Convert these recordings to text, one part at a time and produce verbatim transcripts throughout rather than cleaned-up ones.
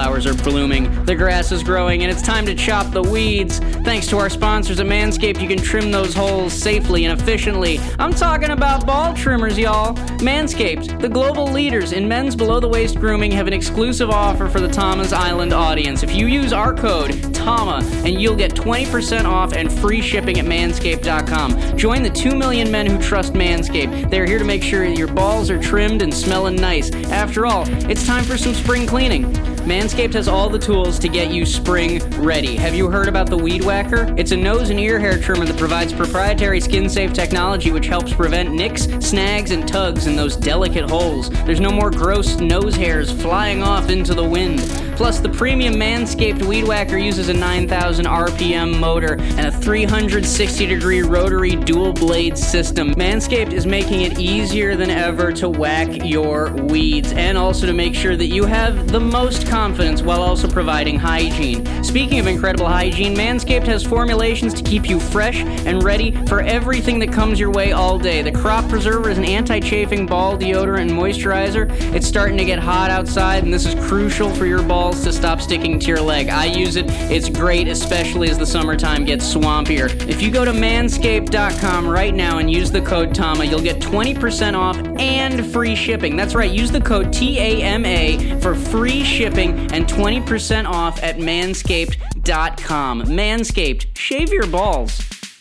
flowers are blooming, the grass is growing, and it's time to chop the weeds. Thanks to our sponsors at Manscaped, you can trim those holes safely and efficiently. I'm talking about ball trimmers, y'all. Manscaped, the global leaders in men's below-the-waist grooming, have an exclusive offer for the Tama's Island audience. If you use our code, TAMA, and you'll get twenty percent off and free shipping at manscaped dot com. Join the two million men who trust Manscaped. They're here to make sure your balls are trimmed and smelling nice. After all, it's time for some spring cleaning. Manscaped has all the tools to get you spring ready. Have you heard about the Weed Whacker? It's a nose and ear hair trimmer that provides proprietary skin-safe technology which helps prevent nicks, snags, and tugs in those delicate holes. There's no more gross nose hairs flying off into the wind. Plus, the premium Manscaped Weed Whacker uses a nine thousand R P M motor and a three hundred sixty degree rotary dual-blade system. Manscaped is making it easier than ever to whack your weeds, and also to make sure that you have the most confidence while also providing hygiene. Speaking of incredible hygiene, Manscaped has formulations to keep you fresh and ready for everything that comes your way all day. The Crop Preserver is an anti-chafing ball deodorant and moisturizer. It's starting to get hot outside, and this is crucial for your balls to stop sticking to your leg. I use it. It's great, especially as the summertime gets swampier. If you go to manscaped dot com right now and use the code TAMA, you'll get twenty percent off and free shipping. That's right, use the code T A M A for free shipping and twenty percent off at manscaped dot com. Manscaped, shave your balls.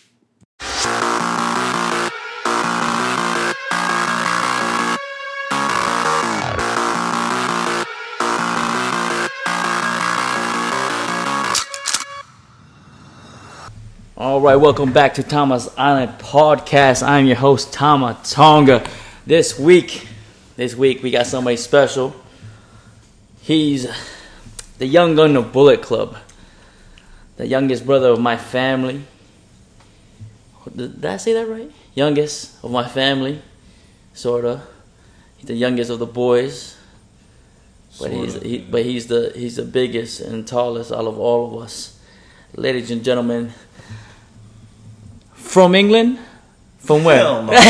All right, welcome back to Tama's Island Podcast. I'm your host, Tama Tonga. This week, this week we got somebody special. He's the young gun of Bullet Club, the youngest brother of my family. Did I say that right? Youngest of my family, sorta. He's the youngest of the boys, but sorta, he's he, but he's the he's the biggest and tallest out of all of us, ladies and gentlemen. From England? From where? Hell no.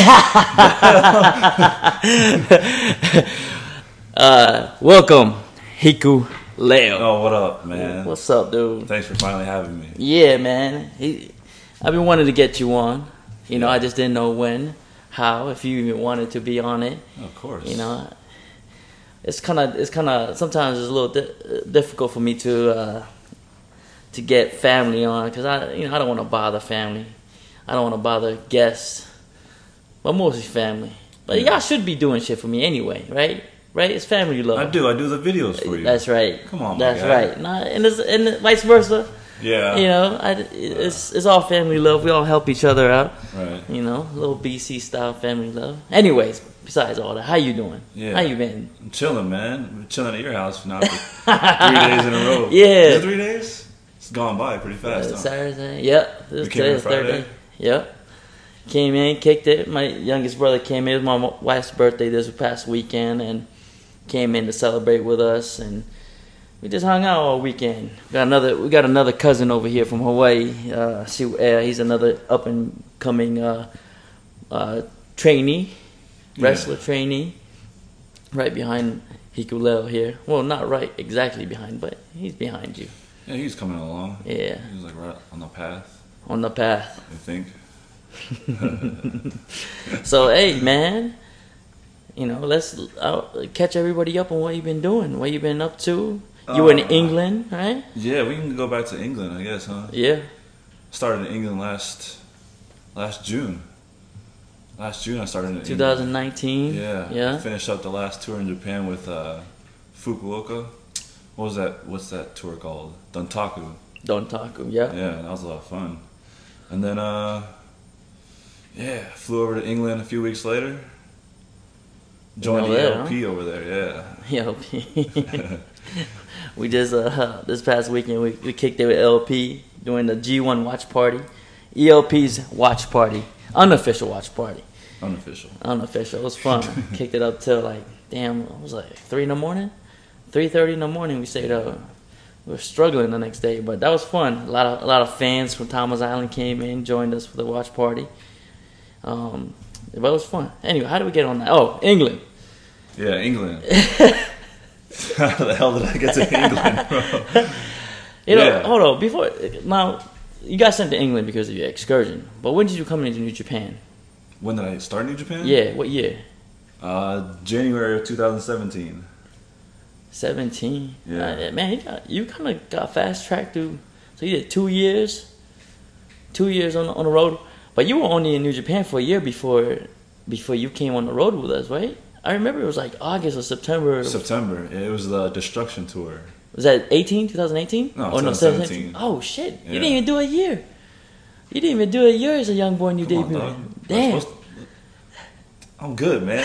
uh, welcome, Hiku Leo. Oh, what up, man? What's up, dude? Thanks for finally having me. Yeah, man. He, I've been wanting to get you on. You know, yeah. I just didn't know when, how, if you even wanted to be on it. Of course. You know, it's kind of, it's kind of, sometimes it's a little di- difficult for me to uh, to get family on because I, you know, I don't want to bother family. I don't want to bother guests, but mostly family. But yeah. y'all should be doing shit for me anyway, right? Right? It's family love. I do. I do the videos for you. That's right. Come on, That's my guy. right. Nah, and, it's, and vice versa. Yeah. You know, I, it's it's all family love. We all help each other out. Right. You know, a little B C style family love. Anyways, besides all that, how you doing? Yeah. How you been? I'm chilling, man. I'm chilling at your house now for three days in a row. Yeah. Is it three days? It's gone by pretty fast. Uh, huh? Saturday. Yep. This We came in today's third Friday? day. Yep. Came in, kicked it. My youngest brother came in. It was my wife's birthday this past weekend, and came in to celebrate with us, and we just hung out all weekend. We got another, we got another cousin over here from Hawaii. Uh, she, uh, he's another up and coming uh, uh, trainee, wrestler Yeah. trainee, right behind Hikuleo here. Well, not right exactly behind, but he's behind you. Yeah, he's coming along. Yeah, He's like right on the path, on the path. I think. So hey, man, you know, let's uh, catch everybody up on what you've been doing, what you've been up to. You were in Uh, England, right? Yeah, we can go back to England, I guess, huh? Yeah. Started in England last last June. Last June I started in England. twenty nineteen. Yeah. Yeah. Finished up the last tour in Japan with uh, Fukuoka. What was that? What's that tour called? Dontaku. Dontaku. Yeah. Yeah, that was a lot of fun. And then, uh, yeah, flew over to England a few weeks later. Joined know the that, E L P over there. Yeah. E L P. We just uh this past weekend we, we kicked it with L P during the G one watch party. E L P's watch party, unofficial watch party. Unofficial. Unofficial. It was fun. Kicked it up till like damn. It was like three in the morning, three thirty in the morning. We stayed up. We were struggling the next day, but that was fun. A lot of a lot of fans from Tama's Island came in, joined us for the watch party. Um, but it was fun. Anyway, how did we get on that? Oh, England. Yeah, England. How the hell did I get to England, bro? You know, Yeah. hold on. Before now, you got sent to England because of your excursion. But when did you come into New Japan? When did I start New Japan? Yeah, what year? Uh, January of two thousand seventeen. Seventeen. Yeah. Uh, man, you, got- you kind of got fast tracked through. So you did two years, two years on on the road. But you were only in New Japan for a year before before you came on the road with us, right? I remember it was like August or September. September. It was the Destruction Tour. Was that eighteen? twenty eighteen? No, Or twenty seventeen. Oh shit! Yeah. You didn't even do a year. You didn't even do a year as a young boy when you Come on, debuted. dog. I'm Damn. supposed to- I'm good, man.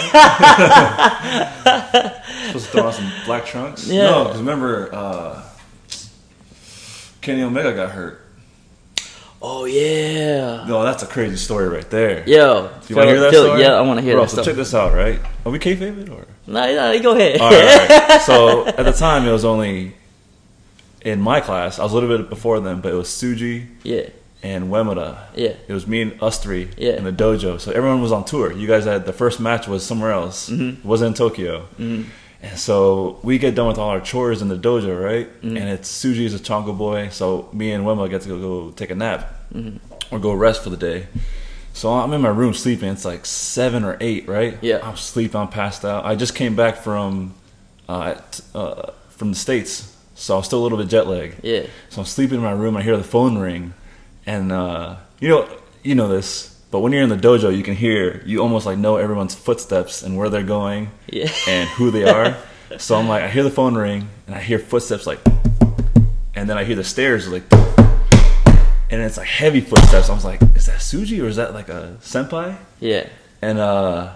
Supposed to throw on some black trunks. Yeah. No, because remember, uh, Kenny Omega got hurt. Oh yeah. No, that's a crazy story right there. Yo, Do you want to hear that Phil- story? Yeah, I want to hear Bro, that so stuff. check this out, right? Are we kayfabe it or? No, no, go ahead. All right, all right. So at the time, it was only in my class. I was a little bit before them, but it was Suji Yeah, and Wemada. yeah, It was me and us three Yeah. in the dojo. So everyone was on tour. You guys had the first match was somewhere else. Mhm. It wasn't in Tokyo. Mhm. And so we get done with all our chores in the dojo, right? Mhm. And it's Suji's a Chongo boy. So me and Wemma get to go, go take a nap Mhm. or go rest for the day. So I'm in my room sleeping. It's like seven or eight, right? Yeah. I'm sleeping. I'm passed out. I just came back from uh, t- uh, from the States. So I was still a little bit jet lagged. yeah, So I'm sleeping in my room. I hear the phone ring, and uh, you know, you know this. But when you're in the dojo, you can hear. You almost like know everyone's footsteps and where they're going yeah. and who they are. So I'm like, I hear the phone ring, and I hear footsteps like, and then I hear the stairs like, and it's like heavy footsteps. I was like, is that Suji or is that like a senpai? Yeah. And uh,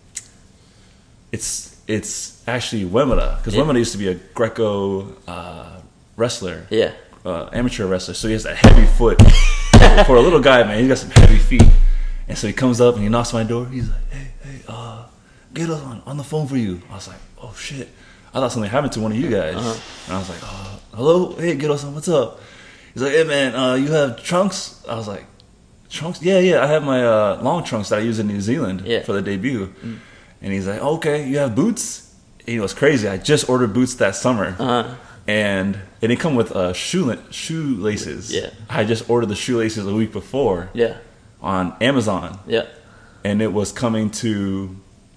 it's it's actually Wemada, because Yeah. Wemada used to be a Greco uh, wrestler, Yeah. uh, amateur wrestler. So he has that heavy foot. For a little guy, man, he's got some heavy feet. And so he comes up and he knocks on my door. He's like, hey, hey, uh, get us on, on the phone for you. I was like, oh shit. I thought something happened to one of you guys. Uh-huh. And I was like, uh, hello? Hey, get us on, what's up? He's like, hey man, uh, you have trunks? I was like, trunks? Yeah, yeah, I have my uh, long trunks that I use in New Zealand Yeah. for the debut. Mm. And he's like, okay, you have boots? And it was crazy. I just ordered boots that summer. Uh-huh. And it didn't come with uh, shoe shoelaces. Yeah. I just ordered the shoelaces a week before Yeah. on Amazon, Yeah. and it was coming to.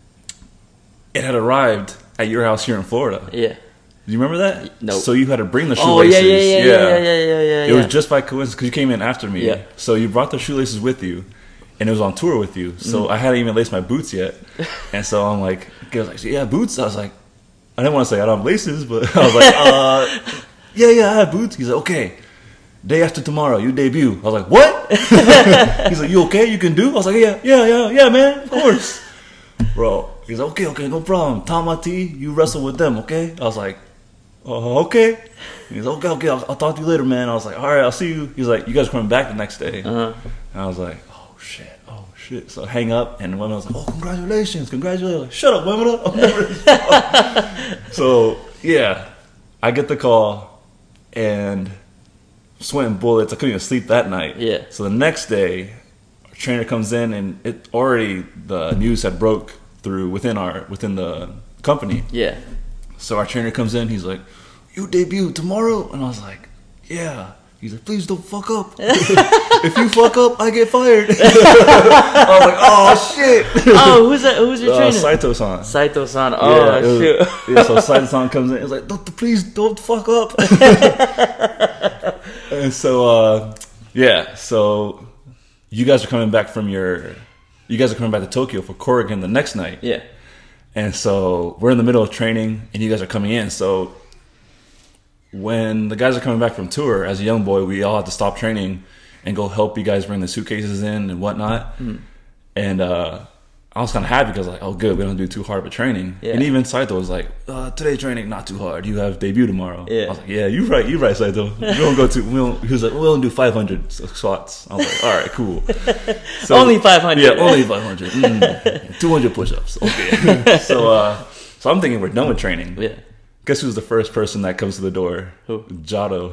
It had arrived at your house here in Florida. Yeah. Do you remember that? No. So you had to bring the Oh shoelaces. yeah, yeah, yeah, yeah, yeah, yeah, yeah, yeah. It was just by coincidence because you came in after me. Yeah. So you brought the shoelaces with you, and it was on tour with you. So Mm. I hadn't even laced my boots yet, and so I'm like, he was like, yeah, boots. I was like, I didn't want to say I don't have laces, but I was like, uh, yeah, yeah, I have boots. He's like, okay, day after tomorrow, you debut. I was like, what? He's like, you okay? You can do? I was like, yeah, yeah, yeah, yeah, man, of course, bro. He's like, okay, okay, no problem. Tamati, you wrestle with them, okay? I was like, oh, okay. He's like, okay, okay, I'll, I'll talk to you later, man. I was like, all right, I'll see you. He's like, you guys are coming back the next day. Uh-huh. And I was like, oh shit, oh shit. So I hang up, and women was like, oh, congratulations, congratulations. Like, shut up, women. I'm never. So yeah, I get the call, and sweating bullets. I couldn't even sleep that night. Yeah. So the next day, our trainer comes in, and it already the news had broke through within our within the company. Yeah. So our trainer comes in. He's like, "You debut tomorrow," and I was like, "Yeah." He's like, "Please don't fuck up. If you fuck up, I get fired." I was like, "Oh shit!" Oh, who's that? Who's your Uh, trainer? Saito-san. Saito-san. Oh Yeah, it was- shoot. yeah, so Saito-san comes in. He's like, don't, "Please don't fuck up." And so, uh, yeah. So you guys are coming back from your. You guys are coming back to Tokyo for Corrigan the next night. Yeah. And so we're in the middle of training, and you guys are coming in. So when the guys are coming back from tour, as a young boy, we all have to stop training and go help you guys bring the suitcases in and whatnot. Mm. And uh, I was kind of happy because, like, oh, good, we don't do too hard with training. Yeah. And even Saito was like, uh, today training not too hard. You have debut tomorrow. Yeah. I was like, yeah, you right, you right, Saito. We don't go to. We don't. He was like, we don't do five hundred squats. I was like, all right, cool. So, Only five hundred. Yeah, only five hundred. Mm, two hundred push-ups. Okay. so, uh, so I'm thinking we're done with training. Yeah. Guess who's the first person that comes to the door? Who? Jado.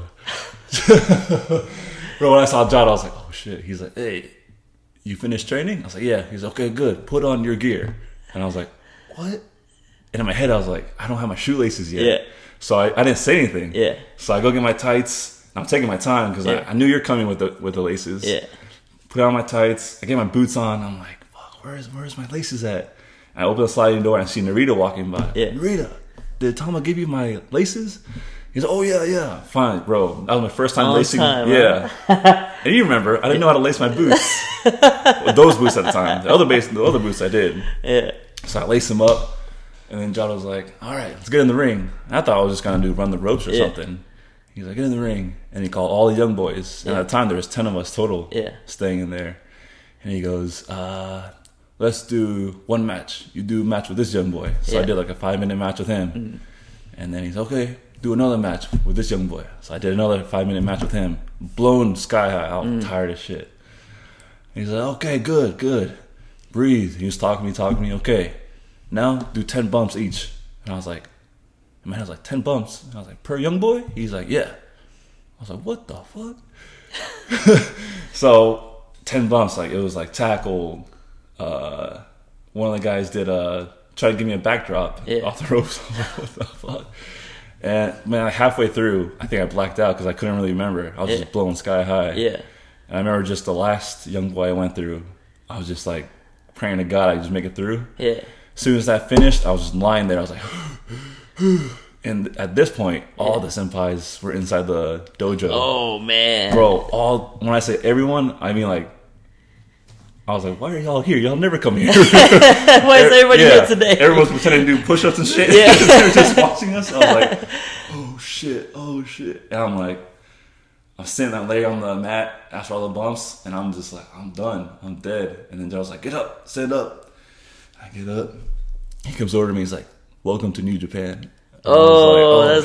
Bro, when I saw Jado, I was like, oh shit. He's like, hey, you finished training? I was like, yeah. He's like, okay, good. Put on your gear. And I was like, what? And in my head, I was like, I don't have my shoelaces yet. Yeah. So I, I didn't say anything. Yeah. So I go get my tights. I'm taking my time because Yeah. I, I knew you're coming with the with the laces. Yeah. Put on my tights. I get my boots on. I'm like, fuck, where's where's my laces at? And I open the sliding door and I see Narita walking by. Yeah. Narita, did Tama give you my laces? He's like, oh yeah, yeah. Fine, bro. That was my first time Long lacing. time, yeah. And you remember, I didn't know how to lace my boots. Well, those boots at the time. The other base, the other boots I did. Yeah. So I laced them up. And then Jado was like, all right, let's get in the ring. And I thought I was just going to do run the ropes or Yeah. something. He's like, get in the ring. And he called all the young boys. And Yeah. at the time, there was ten of us total Yeah. staying in there. And he goes, uh, let's do one match. You do a match with this young boy. So I Yeah. did like a five-minute match with him. Mm. And then he's, okay, do another match with this young boy. So I did another five-minute match with him. Blown sky high. I was Mm. tired as shit. He's like, okay, good, good. Breathe. He was talking to me, talking to me. Okay, now do ten bumps each. And I was like, man, I was like, ten bumps. And I was like, per young boy? He's like, yeah. I was like, what the fuck? So, ten bumps, like, it was like tackle. Uh, one of the guys did uh, try to give me a backdrop Yeah. off the ropes. I was like, what the fuck? And, man, like, halfway through, I think I blacked out because I couldn't really remember. I was Yeah. just blowing sky high. Yeah. And I remember just the last young boy I went through, I was just like praying to God I could just make it through. Yeah. As soon as that finished, I was just lying there. I was like, and at this point, all the senpais were inside the dojo. Oh man. Bro, all, when I say everyone, I mean like, I was like, why are y'all here? Y'all never come here. Why is everybody Yeah, here today? Everyone's pretending to do push-ups and shit. Yeah. They were just watching us. I was like, oh shit, oh shit. And I'm like, I'm sitting that lay on the mat after all the bumps, and I'm just like, I'm done. I'm dead. And then Joe's like, get up, stand up. I get up. He comes over to me. He's like, welcome to New Japan. And I Oh, was like, that's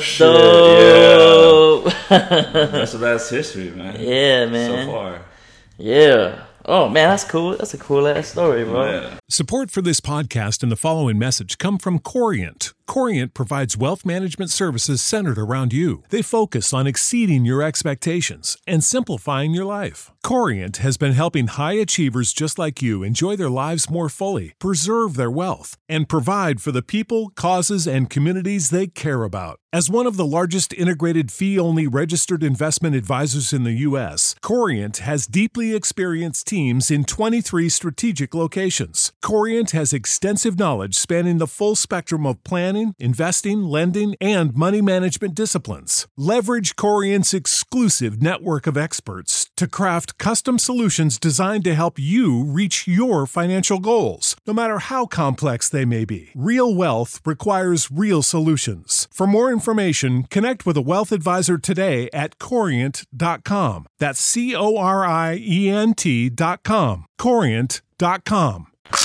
shit, dope. Yeah. That's, so that's history, man. Yeah, man. So far. Yeah. Oh man, that's cool. That's a cool ass story, bro. Yeah. Support for this podcast and the following message come from Corient. Corient provides wealth management services centered around you. They focus on exceeding your expectations and simplifying your life. Corient has been helping high achievers just like you enjoy their lives more fully, preserve their wealth, and provide for the people, causes, and communities they care about. As one of the largest integrated fee-only registered investment advisors in the U S, Corient has deeply experienced teams in twenty-three strategic locations. Corient has extensive knowledge spanning the full spectrum of planning, investing, lending, and money management disciplines. Leverage Corient's exclusive network of experts to craft custom solutions designed to help you reach your financial goals, no matter how complex they may be. Real wealth requires real solutions. For more information, connect with a wealth advisor today at corient dot com. That's C O R I E N T dot com. corient dot com.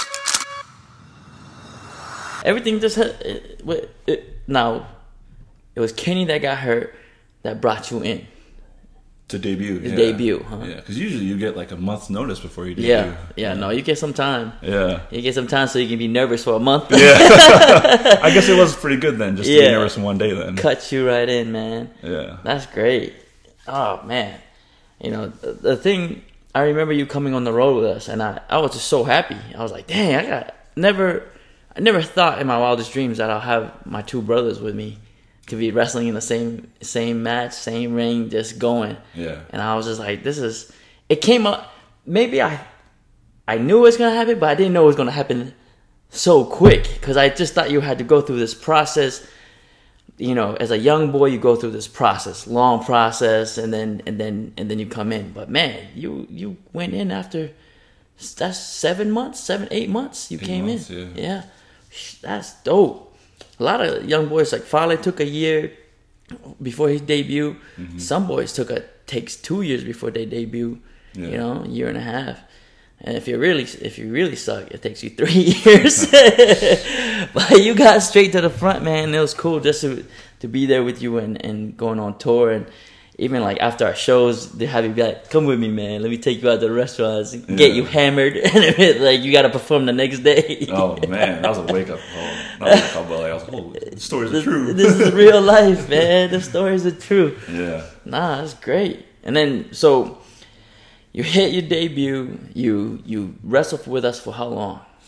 Everything just had, it, it, it, now. It was Kenny that got hurt that brought you in. To debut. His yeah. debut, huh? Yeah, because usually you get like a month's notice before you debut. Yeah, yeah. No, you get some time. Yeah. You get some time so you can be nervous for a month. Yeah. I guess it was pretty good then, just to Yeah. be nervous in one day then. Cut you right in, man. Yeah. That's great. Oh man, you know the, the thing. I remember you coming on the road with us, and I, I was just so happy. I was like, dang, I got never, I never thought in my wildest dreams that I'll have my two brothers with me to be wrestling in the same same match, same ring, just going. Yeah. And I was just like, this is. It came up. Maybe I, I knew it was gonna happen, but I didn't know it was gonna happen so quick because I just thought you had to go through this process. You know, as a young boy, you go through this process, long process, and then and then and then you come in. But man, you you went in after that's seven months, seven eight months. You Eight came months, in, yeah. yeah. That's dope. A lot of young boys like Fale took a year before his debut. Mm-hmm. Some boys took a takes two years before they debut. Yeah. You know, a year and a half. And if you really if you really suck, it takes you three years. But you got straight to the front, man. It was cool just to to be there with you and, and going on tour. And even like after our shows, they have you be like, "Come with me, man. Let me take you out to the restaurants, get Yeah. you hammered, and like you got to perform the next day." Oh man, that was a wake up call. Not a wake up, but like, I was like, oh, the stories are This, true. this is real life, man. The stories are true. Yeah. Nah, that's great. And then so you hit your debut. You you wrestled with us for how long?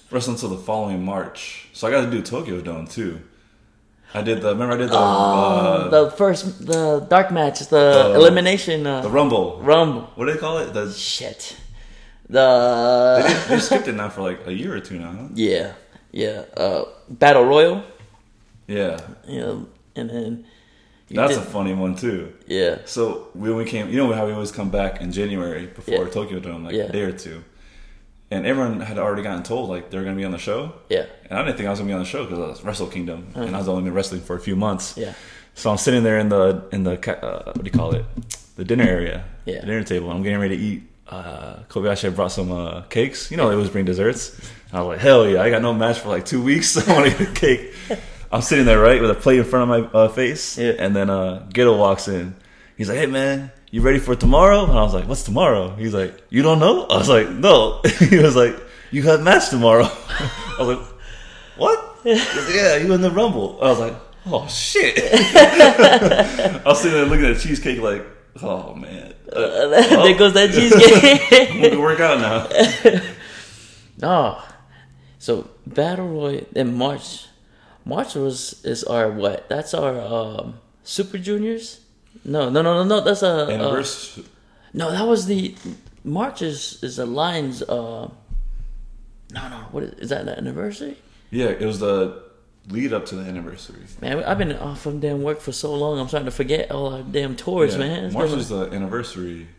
wrestled until the following March. So I got to do Tokyo Dome too. I did the. Remember I did the. Oh, uh, the first, the dark match, the, the elimination, uh, the Rumble. Rumble. What do they call it? The Shit. The they, did, they skipped it now for like a year or two now. Huh? yeah, yeah. Uh, Battle Royal. Yeah, You know, and then you that's did- a funny one too. yeah, So when we came, you know how we always come back in January before Yeah. Tokyo Dome, like Yeah. a day or two, and everyone had already gotten told like they're going to be on the show, yeah, and I didn't think I was going to be on the show because I was Wrestle Kingdom, and I was only been wrestling for a few months. yeah, So I'm sitting there in the in the ca- uh, what do you call it, the dinner area, Yeah. the dinner table. I'm getting ready to eat. Uh, Kobayashi had brought some uh, cakes. You know, they always bring desserts. I was like, hell yeah! I got no match for like two weeks. I want to eat a cake. I'm sitting there right with a plate in front of my uh, face, Yeah. and then uh, Geto walks in. He's like, "Hey man, you ready for tomorrow?" And I was like, "What's tomorrow?" He's like, "You don't know?" I was like, "No." He was like, "You have match tomorrow." I was like, "What?" He was like, "Yeah, you in the Rumble." I was like, "Oh shit!" I was sitting there looking at the cheesecake like, "Oh man, uh, there goes that cheesecake. I'm gonna work out now." Oh, so Battle Royale in March. March was is our what? That's our um, Super Juniors. No, no, no, no, no. That's a uh, Anniversary. no. That was the March is is the Lions. Uh, no, no. What is, is that? The anniversary? Yeah, it was the lead up to the anniversary. Man, I've been off from damn work for so long. I'm starting to forget all our damn tours, Yeah, man. It's March been- was the anniversary.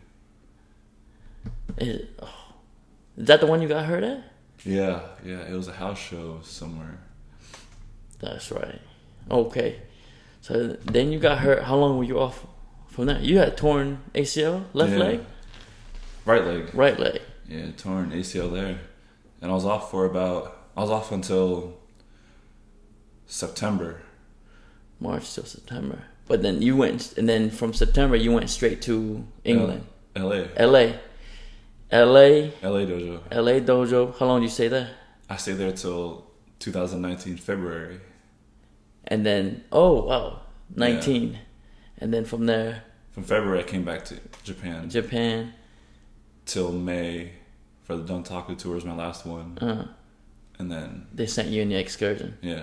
is, oh. Is that the one you got hurt at? Yeah, yeah, it was a house show somewhere. That's right. Okay. So then you got hurt. How long were you off from that? You had torn A C L, left Yeah. leg, Right leg. right leg. Yeah, torn A C L there. And I was off for about, I was off until September. March till September. But then you went, and then from September you went straight to England, L A. L A, L A, L A dojo. L A dojo. How long did you stay there? I stayed there till two thousand nineteen February. And then oh wow, nineteen, and then from there From February I came back to Japan Japan. till May for the Dontaku tour was my last one. Uh, And then, they sent you in the excursion. yeah.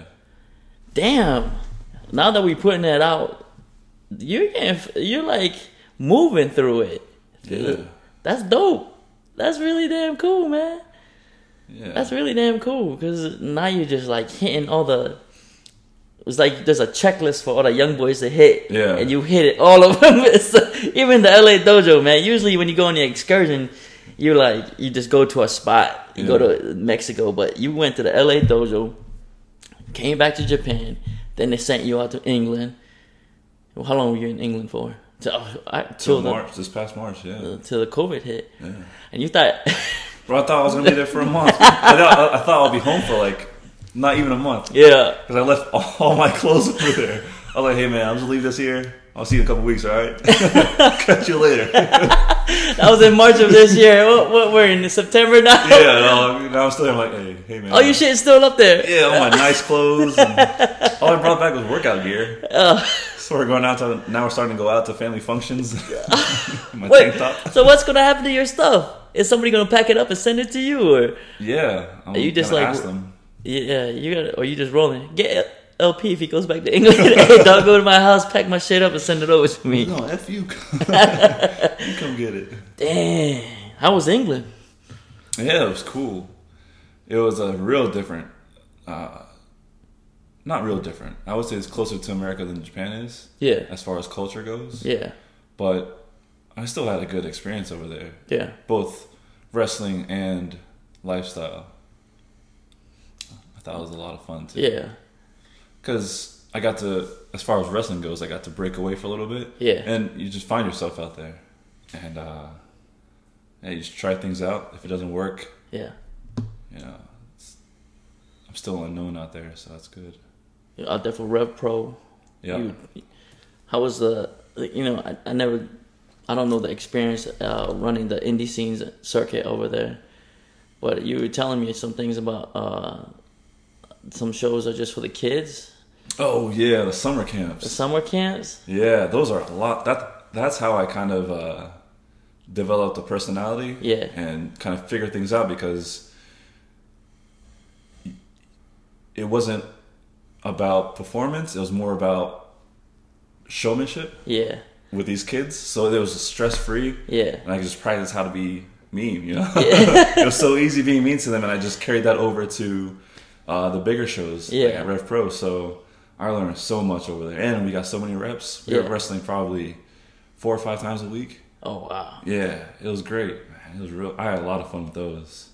Damn. Now that we putting that out, you're getting, you're like moving through it. Yeah. That's dope. That's really damn cool, man. Yeah. That's really damn cool because now you're just like hitting all the. It's like there's a checklist for all the young boys to hit, Yeah. and you hit it all of them. It's, even the L A dojo, man. Usually when you go on the excursion, you like you just go to a spot. You go Yeah. to Mexico, but you went to the L A dojo, came back to Japan, then they sent you out to England. Well, how long were you in England for? Till, I, Till till the March, this past March, yeah. uh, till the COVID hit, yeah. and you thought. Bro, I thought I was gonna be there for a month. I thought, I thought I'll be home for like not even a month. Yeah. Because I left all my clothes over there. I was like, hey man, I'm just leave this here. I'll see you in a couple weeks, all right? Catch you later. That was in March of this year. What, what we're in September now? Yeah, no, now I'm still there. I'm like, hey, hey man. Oh, your shit's still up there. Yeah, all my nice clothes. And all I brought back was workout gear. Oh. So we're going out to, now we're starting to go out to family functions. My Wait, tank top. so what's gonna happen to your stuff? Is somebody gonna pack it up and send it to you, or Yeah. I'm Are you just gonna like- ask them. yeah, you got, or you just rolling? Get L P if he goes back to England. Hey, dog, go to my house, pack my shit up, and send it over to me. No, F you. You come get it. Damn, how was England? Yeah, it was cool. It was a real different. Uh, not real different. I would say it's closer to America than Japan is, Yeah, as far as culture goes. yeah, But I still had a good experience over there, yeah. both wrestling and lifestyle. I thought it was a lot of fun too. Yeah, Because I got to, as far as wrestling goes, I got to break away for a little bit. Yeah. And you just find yourself out there. And uh, yeah, you just try things out. If it doesn't work, yeah. you know, it's, I'm still unknown out there, so that's good. Out there for Rev Pro. Yeah. You, how was the? You know, I, I never, I don't know the experience uh, running the indie scenes circuit over there, but you were telling me some things about uh, some shows are just for the kids, Oh yeah, the summer the camps. summer camps. Yeah, those are a lot. That that's how I kind of uh, developed a personality. Yeah. And kind of figure things out because it wasn't about performance. It was more about showmanship Yeah. with these kids. So it was stress free. Yeah. And I could just practice how to be mean, you know? It was so easy being mean to them, and I just carried that over to uh, the bigger shows Yeah. like at Rev Pro. So I learned so much over there. And we got so many reps. We Yeah. were wrestling probably four or five times a week. Oh wow. Yeah, it was great. Man, it was real. I had a lot of fun with those.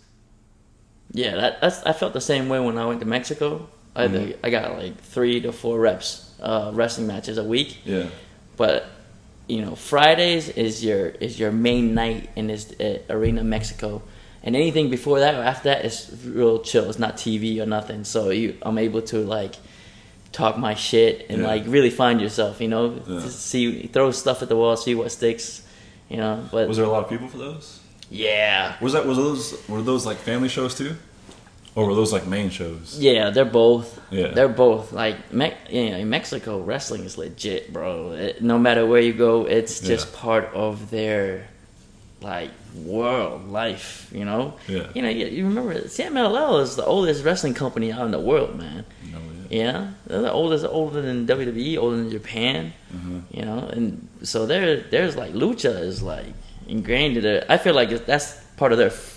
Yeah, that, that's. I felt the same way when I went to Mexico. I Mhm. think I got like three to four reps, uh, wrestling matches a week. Yeah. But you know, Fridays is your is your main night in this uh, Arena Mexico, and anything before that or after that is real chill. It's not T V or nothing. So you, I'm able to like talk my shit and Yeah. like really find yourself. You know, Yeah. Just see throw stuff at the wall, see what sticks. You know, but Was there a lot of people for those? yeah. Was that was those were those like family shows too, or were those like main shows? Yeah, they're both. Yeah. They're both like Me- you know, in Mexico, wrestling is legit, bro. It, no matter where you go, it's just Yeah. part of their like world life. You know. Yeah. You know, you, you remember C M L L is the oldest wrestling company out in the world, man. No, yeah. Yeah, they're the oldest, older than W W E, older than Japan. Mhm. You know, and so there, there's like lucha is like ingrained in it. I feel like it's, that's part of their f-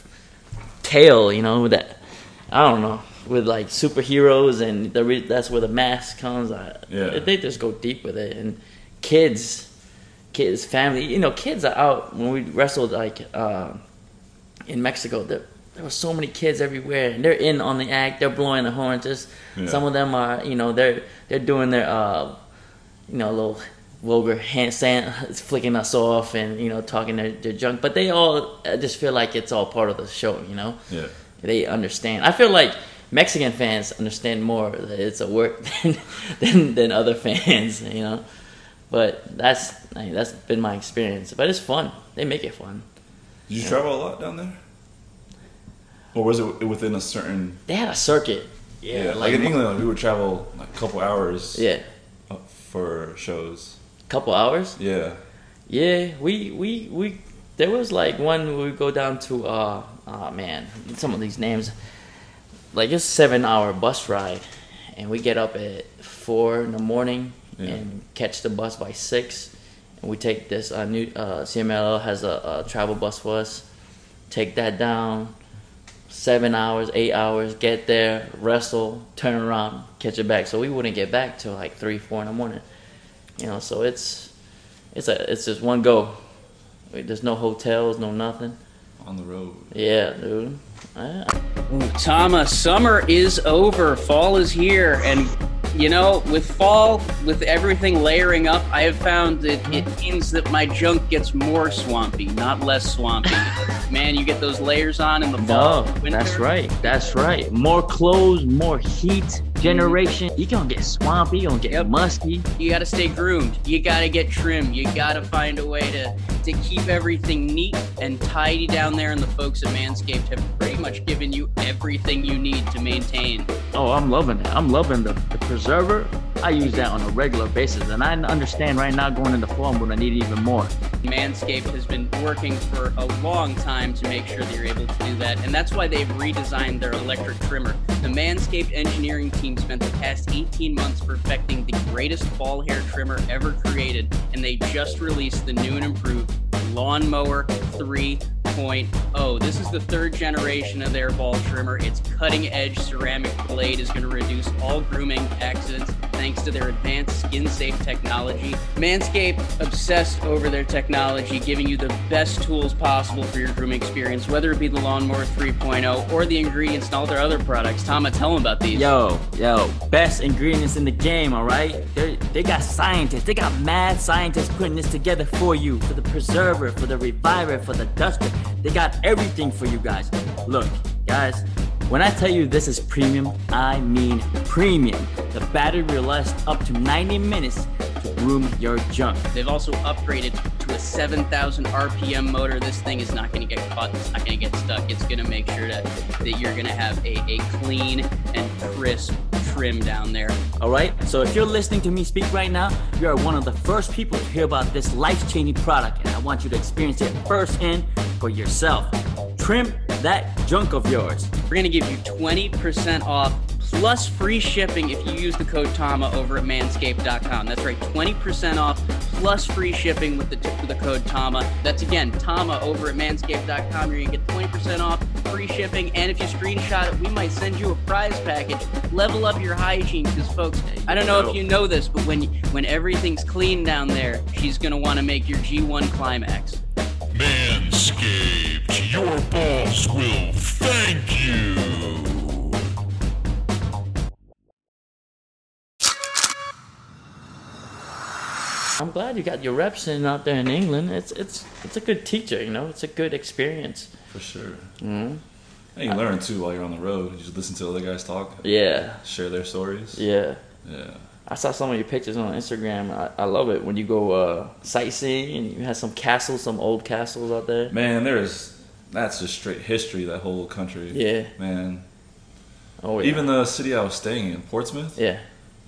tale. You know, that I don't know with like superheroes and the re- that's where the mask comes. I, Yeah. they just go deep with it, and kids, kids, family. You know, kids are out when we wrestled like uh, in Mexico. There, there were so many kids everywhere, and they're in on the act. They're blowing the horns. Just Yeah. some of them are, you know, they're they're doing their, uh, you know, little vulgar hand sand, flicking us off, and you know, talking their, their junk. But they all I just feel like it's all part of the show. You know, Yeah. they understand. I feel like Mexican fans understand more that it's a work than than, than other fans. You know, but that's I mean, that's been my experience. But it's fun. They make it fun. Did you travel a lot down there, or was it within a certain? They had a circuit. Yeah, like, in England, like, we would travel like a couple hours. Yeah, uh, for shows. couple hours. Yeah. Yeah, we we we. There was like one where we go down to uh oh man, some of these names. Like it's a seven hour bus ride, and we get up at four in the morning Yeah. and catch the bus by six, and we take this uh, new uh, C M L L has a, a travel bus for us. Take that down, seven hours, eight hours, get there, wrestle, turn around, catch it back. So we wouldn't get back till like three, four in the morning. You know, so it's it's a it's just one go. There's no hotels, no nothing. On the road. Yeah, dude. Yeah. Ooh, Tama, summer is over. Fall is here. And, you know, with fall, with everything layering up, I have found that it means that my junk gets more swampy, not less swampy. Man, you get those layers on in the fall. No, winter. that's right. That's right. More clothes, more heat generation. You're gonna get swampy, you're gonna get Yep. musky. You got to stay groomed. You got to get trimmed. You got to find a way to, to keep everything neat and tidy down there. And the folks at Manscaped have pretty much given you everything you need to maintain. Oh, I'm loving it. I'm loving the, the preserver. I use that on a regular basis, and I understand right now going into fall, I'm gonna need it even more. Manscaped has been working for a long time to make sure that you're able to do that, and that's why they've redesigned their electric trimmer. The Manscaped engineering team spent the past eighteen months perfecting the greatest ball hair trimmer ever created, and they just released the new and improved Lawnmower three point oh. This is the third generation of their ball trimmer. Its cutting-edge ceramic blade is going to reduce all grooming accidents thanks to their advanced skin-safe technology. Manscaped obsessed over their technology, giving you the best tools possible for your grooming experience, whether it be the Lawnmower three point oh or the ingredients and all their other products. Tama, tell them about these. Yo, yo, best ingredients in the game, all right? They they got scientists, they got mad scientists putting this together for you, for the preserver, for the reviver, for the duster. They got everything for you guys. Look, guys, when I tell you this is premium, I mean premium. The battery will last up to ninety minutes to groom your junk. They've also upgraded to a seven thousand R P M motor. This thing is not going to get caught. It's not going to get stuck. It's going to make sure that, that you're going to have a, a clean and crisp trim down there. All right, so if you're listening to me speak right now, you are one of the first people to hear about this life-changing product, and I want you to experience it firsthand for yourself. Trim that junk of yours. We're going to give you twenty percent off plus free shipping if you use the code Tama over at manscaped dot com. That's right, twenty percent off plus free shipping with the with the code Tama. That's again Tama over at manscaped dot com. You're gonna get twenty percent off, free shipping, and if you screenshot it, we might send you a prize package. Level up your hygiene, because folks, I don't know if you know this, but when when everything's clean down there, she's gonna want to make your G one climax. Manscaped, your balls will thank you. I'm glad you got your reps in out there in England. It's it's it's a good teacher, you know. It's a good experience. For sure. Mm-hmm. And you learn too while you're on the road. You just listen to other guys talk. Yeah. Share their stories. Yeah. Yeah. I saw some of your pictures on Instagram. I, I love it when you go uh, sightseeing and you have some castles, some old castles out there. Man, there's that's just straight history. That whole country. Yeah. Man. Oh yeah. Even the city I was staying in, Portsmouth. Yeah.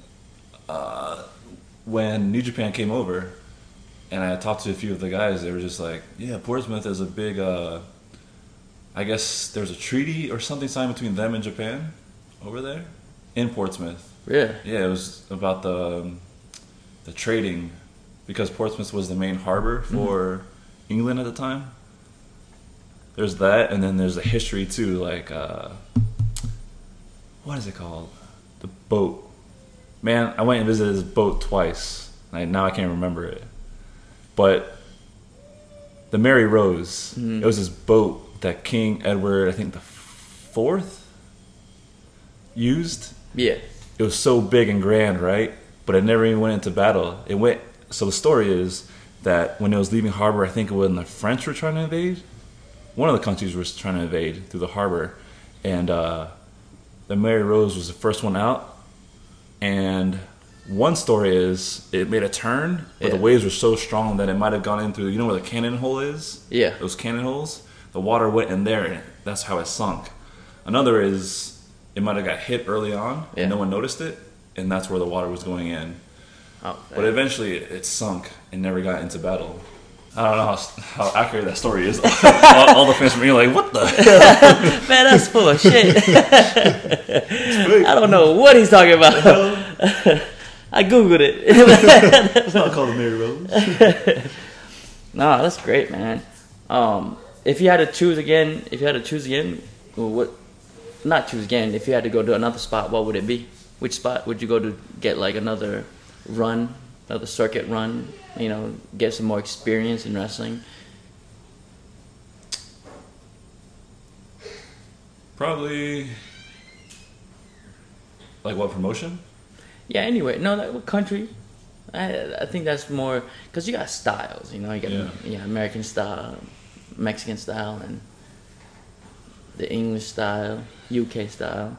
Uh, when New Japan came over, and I talked to a few of the guys, they were just like, "Yeah, Portsmouth is a big. Uh, I guess there's a treaty or something signed between them and Japan over there in Portsmouth." Yeah. Yeah, it was about the um, the trading, because Portsmouth was the main harbor for mm-hmm. England at the time. There's that, and then there's the history too. Like, uh, what is it called? The boat. Man, I went and visited this boat twice. Like, now I can't remember it. But the Mary Rose. Mm-hmm. It was this boat that King Edward, I think the fourth, used. Yeah. It was so big and grand, right? But it never even went into battle. It went. So the story is that when it was leaving harbor, I think it was when the French were trying to invade. One of the countries was trying to invade through the harbor, and uh, the Mary Rose was the first one out. And one story is it made a turn, but yeah. the waves were so strong that it might have gone in through. You know where the cannon hole is? Yeah. Those cannon holes. The water went in there, and that's how it sunk. Another is. It might have got hit early on, yeah. and no one noticed it, and that's where the water was going in. Oh, but eventually, it, it sunk and never got into battle. I don't know how, how accurate that story is. all, all the fans from me are like, "What the hell?" Man, that's full of shit. I don't know what he's talking about. I googled it. It's not called the Mary Rose. No, that's great, man. Um, if you had to choose again, if you had to choose again, what? Not choose again. If you had to go to another spot, what would it be? Which spot would you go to get like another run, another circuit run? You know, get some more experience in wrestling. Probably. Like what promotion? Yeah. Anyway, no, that, what country? I I think that's more because you got styles. You know, you got yeah. yeah American style, Mexican style, and the English style, U K style.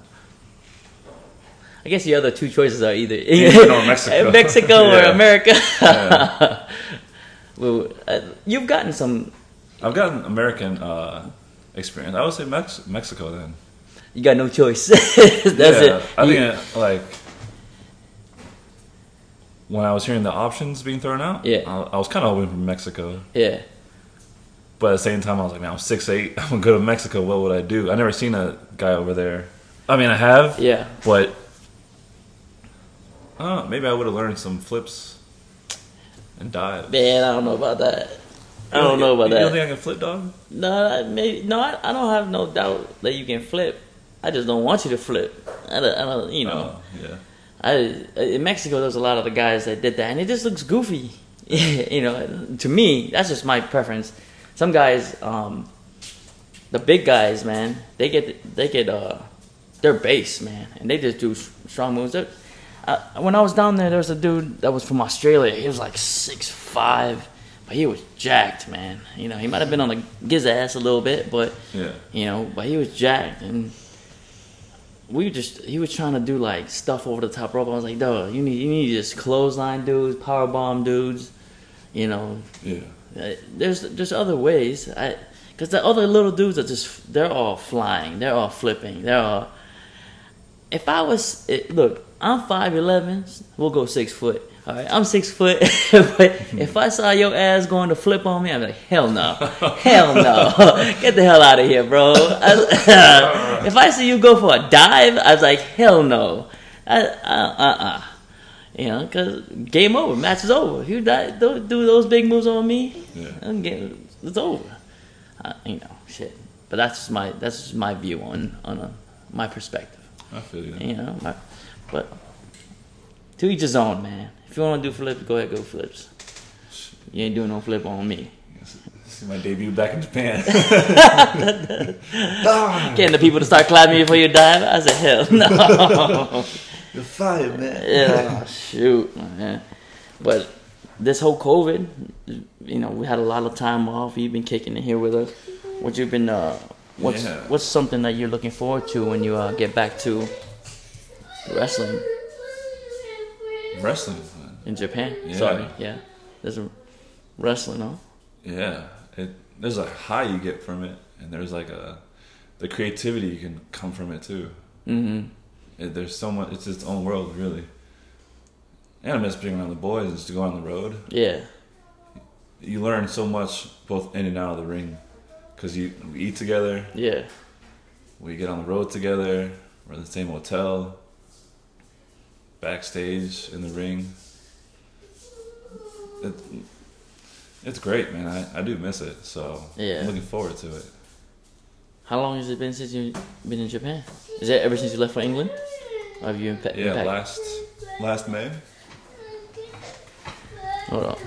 I guess the other two choices are either England or Mexico, Mexico yeah. or America. Yeah. Well, uh, you've gotten some. I've gotten American uh, experience. I would say Mex- Mexico then. You got no choice. That's yeah, it. I you, think it, like when I was hearing the options being thrown out, yeah. I, I was kind of hoping for Mexico. Yeah. But at the same time, I was like, man, I'm six eight. I'm gonna go to Mexico. What would I do? I never seen a guy over there. I mean, I have. Yeah. But I don't know, maybe I would have learned some flips and dives. Man, I don't know about that. I You don't know about you that. You don't think I can flip, dog? No, I- maybe no. I, I don't have no doubt that you can flip. I just don't want you to flip. I don't, I don't you know. Oh, yeah. I in Mexico, there's a lot of the guys that did that, and it just looks goofy. You know, to me, that's just my preference. Some guys, um, the big guys, man, they get they get uh, their base, man, and they just do strong moves. They're, uh, when I was down there, there was a dude that was from Australia. He was like six five, but he was jacked, man. You know, he might have been on the his ass a little bit, but Yeah. you know, but he was jacked, and we just he was trying to do like stuff over the top rope. I was like, dude, you need you need to just clothesline dudes, power bomb dudes, you know. Yeah. Uh, There's there's other ways, I because the other little dudes are just they're all flying, they're all flipping, they're all. If I was it, look, I'm five eleven, we'll go six foot. If All right, I'm six foot, but if I saw your ass going to flip on me, I'd be like, hell no, hell no, get the hell out of here, bro. I, if I see you go for a dive, I was like, hell no, I, uh, uh, uh. You know, because game over, match is over. If you die, do, do those big moves on me, Yeah. game, it's over. Uh, you know, shit. But that's just my that's just my view on on a, my perspective. I feel you. You know, my, but to each his own, man. If you want to do flips, go ahead, go flips. You ain't doing no flip on me. This is my debut back in Japan. Getting the people to start clapping me before you dive, I said, hell no. You're fired, man. Yeah, shoot, man. But this whole COVID, you know, we had a lot of time off. You've been kicking it here with us. What you've been, uh, what's Yeah. what's something that you're looking forward to when you uh, get back to wrestling Wrestling. in Japan? Yeah. Sorry, yeah. There's a wrestling, huh? Yeah. It, there's a high you get from it, and there's like a the creativity you can come from it too. Mm-hmm. It, there's so much. It's its own world, really. And I miss being around the boys, just to go on the road. Yeah. You learn so much both in and out of the ring, because you we eat together, Yeah. we get on the road together, we're in the same hotel, backstage in the ring. It, it's great, man. I, I do miss it, so Yeah. I'm looking forward to it. How long has it been since you've been in Japan? Is it ever since you left for England? Or have you been, Yeah, back? last last May. Hold on.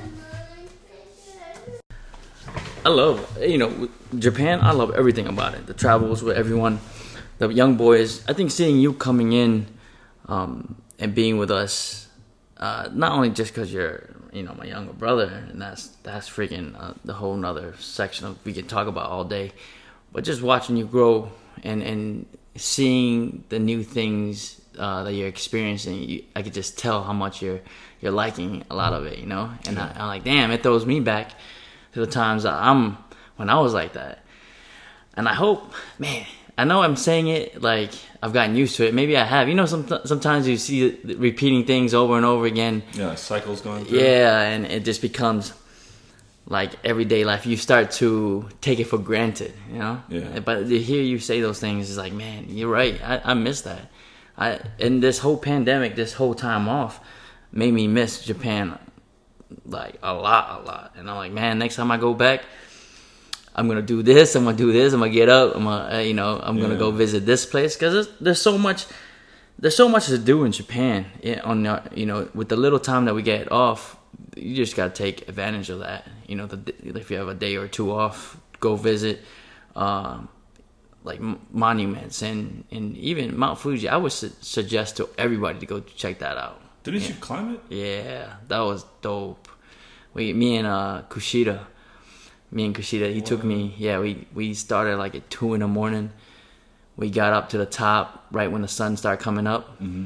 I love, you know, with Japan, I love everything about it. The travels with everyone, the young boys. I think seeing you coming in um, and being with us, uh, not only just because you're, you know, my younger brother, and that's that's freaking uh, the whole nother section of we can talk about all day, but just watching you grow and, and seeing the new things uh, that you're experiencing, you, I could just tell how much you're you're liking a lot of it, you know. And I, I'm like, damn, it throws me back to the times that I'm when I was like that. And I hope, man, I know I'm saying it like I've gotten used to it. Maybe I have. You know, some, sometimes you see repeating things over and over again. Yeah, cycles going through. Yeah, and it just becomes like everyday life. You start to take it for granted, you know? Yeah. But to hear you say those things is like, man, you're right. I, I miss that. I and this whole pandemic, this whole time off, made me miss Japan like a lot, a lot. And I'm like, man, next time I go back, I'm gonna do this. I'm gonna do this. I'm gonna get up. I'm gonna, uh, you know, I'm Yeah. gonna go visit this place because there's, there's so much, there's so much to do in Japan. Yeah, on the, you know, with the little time that we get off, you just gotta take advantage of that. You know, the, if you have a day or two off, go visit, um, like m- monuments and and even Mount Fuji. I would su- suggest to everybody to go check that out. Didn't Yeah. you climb it? Yeah, that was dope. We, me and uh, Kushida, me and Kushida, he took me. Yeah, we we started like at two in the morning. We got up to the top right when the sun started coming up, Mm-hmm.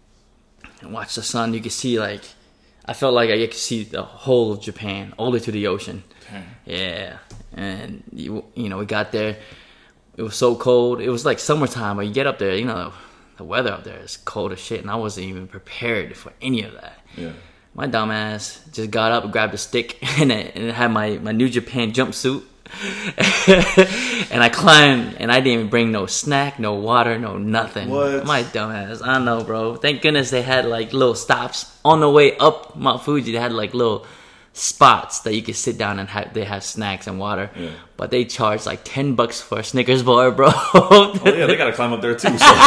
and watched the sun. You could see like, I felt like I could see the whole of Japan, all the way to the ocean. Dang. Yeah, and you you know we got there. It was so cold. It was like summertime, but you get up there, you know, the weather up there is cold as shit, and I wasn't even prepared for any of that. Yeah. My dumb ass just got up and grabbed a stick and I, and I had my, my New Japan jumpsuit. And I climbed and I didn't even bring no snack, no water, no nothing. What? My dumb ass. I know, bro. Thank goodness they had like little stops on the way up Mount Fuji. They had like little spots that you could sit down and have, they have snacks and water. Yeah. But they charged like ten bucks for a Snickers bar, bro. Oh yeah, they gotta climb up there too. So.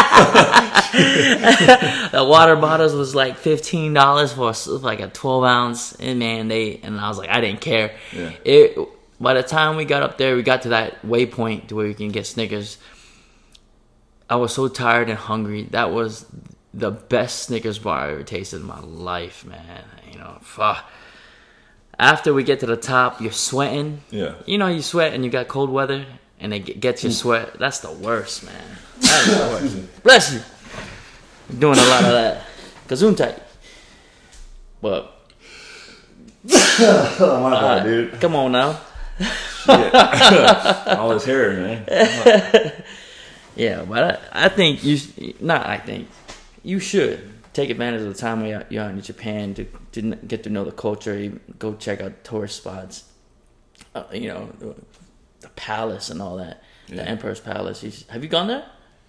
The water bottles was like fifteen dollars for a, like a twelve ounce, and man, they and I was like, I didn't care. Yeah. It by the time we got up there, we got to that waypoint to where you can get Snickers. I was so tired and hungry. That was the best Snickers bar I ever tasted in my life, man. You know, fuck. After we get to the top, you're sweating. Yeah. You know, you sweat and you got cold weather, and it get- gets your sweat. That's the worst, man. That is the worst. Bless you. I'm doing a lot of that. Gesundheit. But Oh my god, dude. come on now. Shit. All his hair, man. Yeah, but I, I think you, sh- not I think, you should take advantage of the time when you're, you're in Japan to, to get to know the culture. You go check out tourist spots. Uh, you know, the, the palace and all that. Yeah. The Emperor's Palace. You, have you gone there?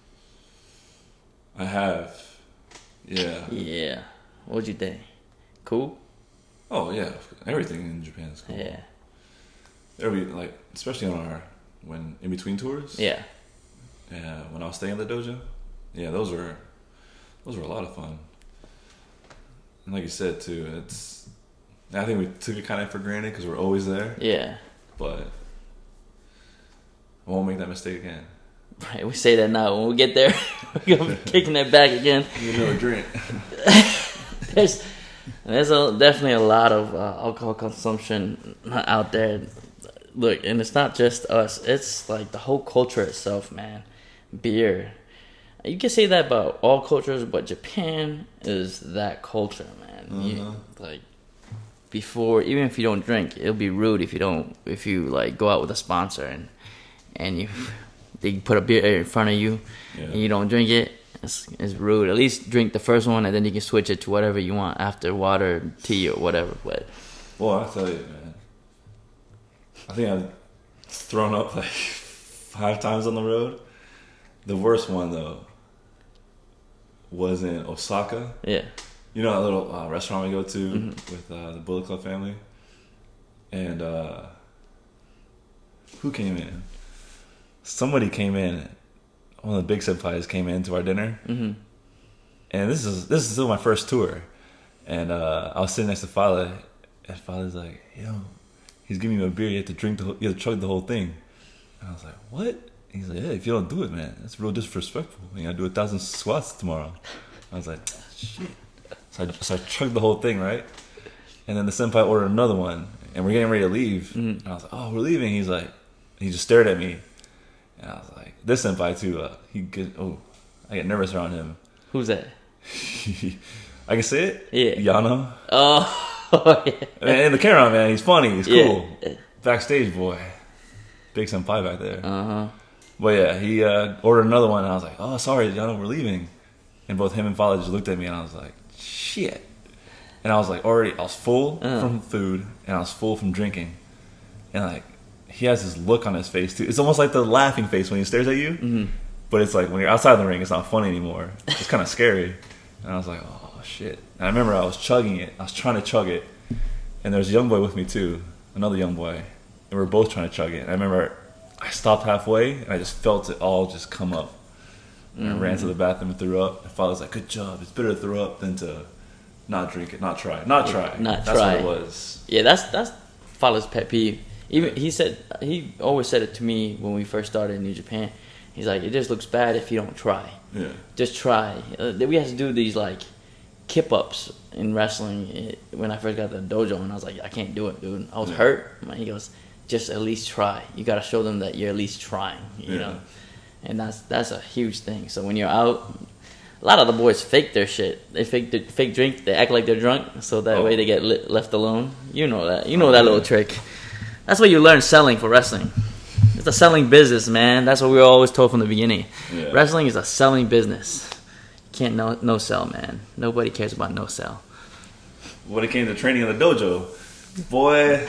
I have. Yeah. Yeah. What'd you think? Cool? Oh, yeah. Everything in Japan is cool. Yeah. Every, like, especially on our, when, in between tours. Yeah. Yeah, when I was staying at the dojo. Yeah, those were, those were a lot of fun. And like you said, too, it's, I think we took it kind of for granted because we're always there. Yeah. But I won't make that mistake again. Right, we say that now. When we get there, we're gonna be kicking that back again. You know, a drink. there's there's a, definitely a lot of uh, alcohol consumption out there. Look, and it's not just us. It's like the whole culture itself, man. Beer. You can say that about all cultures, but Japan is that culture, man. Uh-huh. You, like before, even if you don't drink, it'll be rude if you don't. If you like go out with a sponsor and and you. They put a beer in front of you, yeah. and you don't drink it. It's, it's rude. At least drink the first one, and then you can switch it to whatever you want after water, tea, or whatever. But well, I tell you, man, I think I've thrown up like five times on the road. The worst one though was in Osaka. Yeah, you know that little uh, restaurant we go to mm-hmm. with uh, the Bullet Club family, and uh, who came in? Somebody came in, one of the big senpais came in to our dinner, mm-hmm. and this is this is still my first tour, and uh, I was sitting next to Fale, and Fale's like, "Yo, he's giving you a beer, you have to drink the, whole, you have to chug the whole thing," and I was like, "What?" And he's like, "Yeah, if you don't do it, man, that's real disrespectful. You gotta do a thousand squats tomorrow." I was like, oh, "Shit!" So I, so I chugged the whole thing, right, and then the senpai ordered another one, and we're getting ready to leave, mm-hmm. and I was like, "Oh, we're leaving." He's like, he just stared at me. And I was like, this senpai too, uh, he get, oh, I get nervous around him. Who's that? I can say it? Yeah. Yano. Oh, yeah. And the camera, man, he's funny, he's cool. Yeah. Backstage boy. Big senpai back there. Uh-huh. But yeah, he uh, ordered another one, and I was like, oh, sorry, Yano, we're leaving. And both him and Fale just looked at me, and I was like, shit. And I was like, already, I was full uh-huh. from food, and I was full from drinking. And like, he has this look on his face too. It's almost like the laughing face when he stares at you. Mm-hmm. But it's like when you're outside the ring, it's not funny anymore. It's kind of scary. And I was like, oh shit. And I remember I was chugging it. I was trying to chug it. And there was a young boy with me too, another young boy. And we were both trying to chug it. And I remember I stopped halfway and I just felt it all just come up. And mm-hmm. I ran to the bathroom and threw up. My father was like, good job. It's better to throw up than to not drink it, not try, not try. Not that's try. That's what it was. Yeah, that's that's Fale's pet peeve. Even he said he always said it to me when we first started in New Japan. He's like, it just looks bad if you don't try. Yeah. Just try. Uh, we had to do these like kip ups in wrestling when I first got to the dojo, and I was like, I can't do it, dude. I was yeah. hurt. He goes, just at least try. You got to show them that you're at least trying. You yeah. know, and that's that's a huge thing. So when you're out, a lot of the boys fake their shit. They fake the fake drink. They act like they're drunk, so that oh. way they get li- left alone. You know that. You know oh, that yeah. little trick. That's what you learn selling for wrestling. It's a selling business, man. That's what we were always told from the beginning. Yeah. Wrestling is a selling business. You can't no, no sell, man. Nobody cares about no sell. When it came to training in the dojo, boy,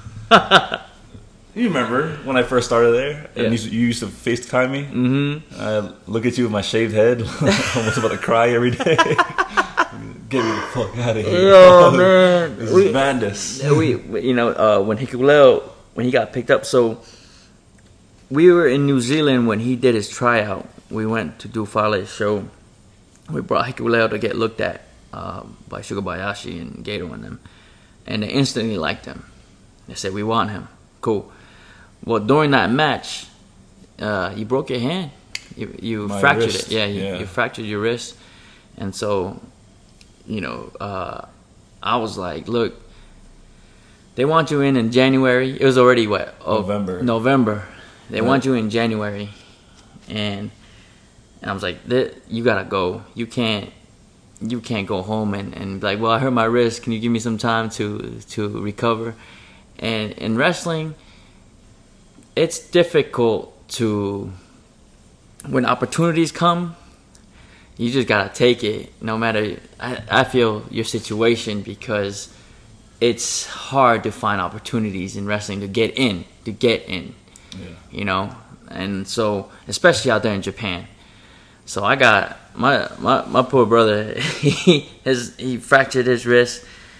you remember when I first started there? And Yeah. you, you used to FaceTime me? Mm-hmm. I look at you with my shaved head, almost about to cry every day. Get me the fuck out of here. Oh, man. This We- is madness. we, we- you know, uh, when Hikuleo, when he got picked up, so we were in New Zealand when he did his tryout. We went to do Fale's show. We brought Hikuleo to get looked at uh, by Sugar Bayashi and Gato and them, and they instantly liked him. They said, we want him. Cool. Well, during that match, uh, you broke your hand. You, you My fractured wrist. it. Yeah, you, Yeah. you fractured your wrist. And so, you know, uh, I was like, look, they want you in in January. It was already what? Oh, November. November. They Yeah. want you in January. And and I was like, you gotta go. You can't you can't go home and, and be like, well, I hurt my wrist. Can you give me some time to to recover? And in wrestling, it's difficult to, when opportunities come, you just gotta take it, no matter. I, I feel your situation, because it's hard to find opportunities in wrestling to get in, to get in, Yeah. you know, and so especially out there in Japan. So I got my my, my poor brother. He has he fractured his wrist,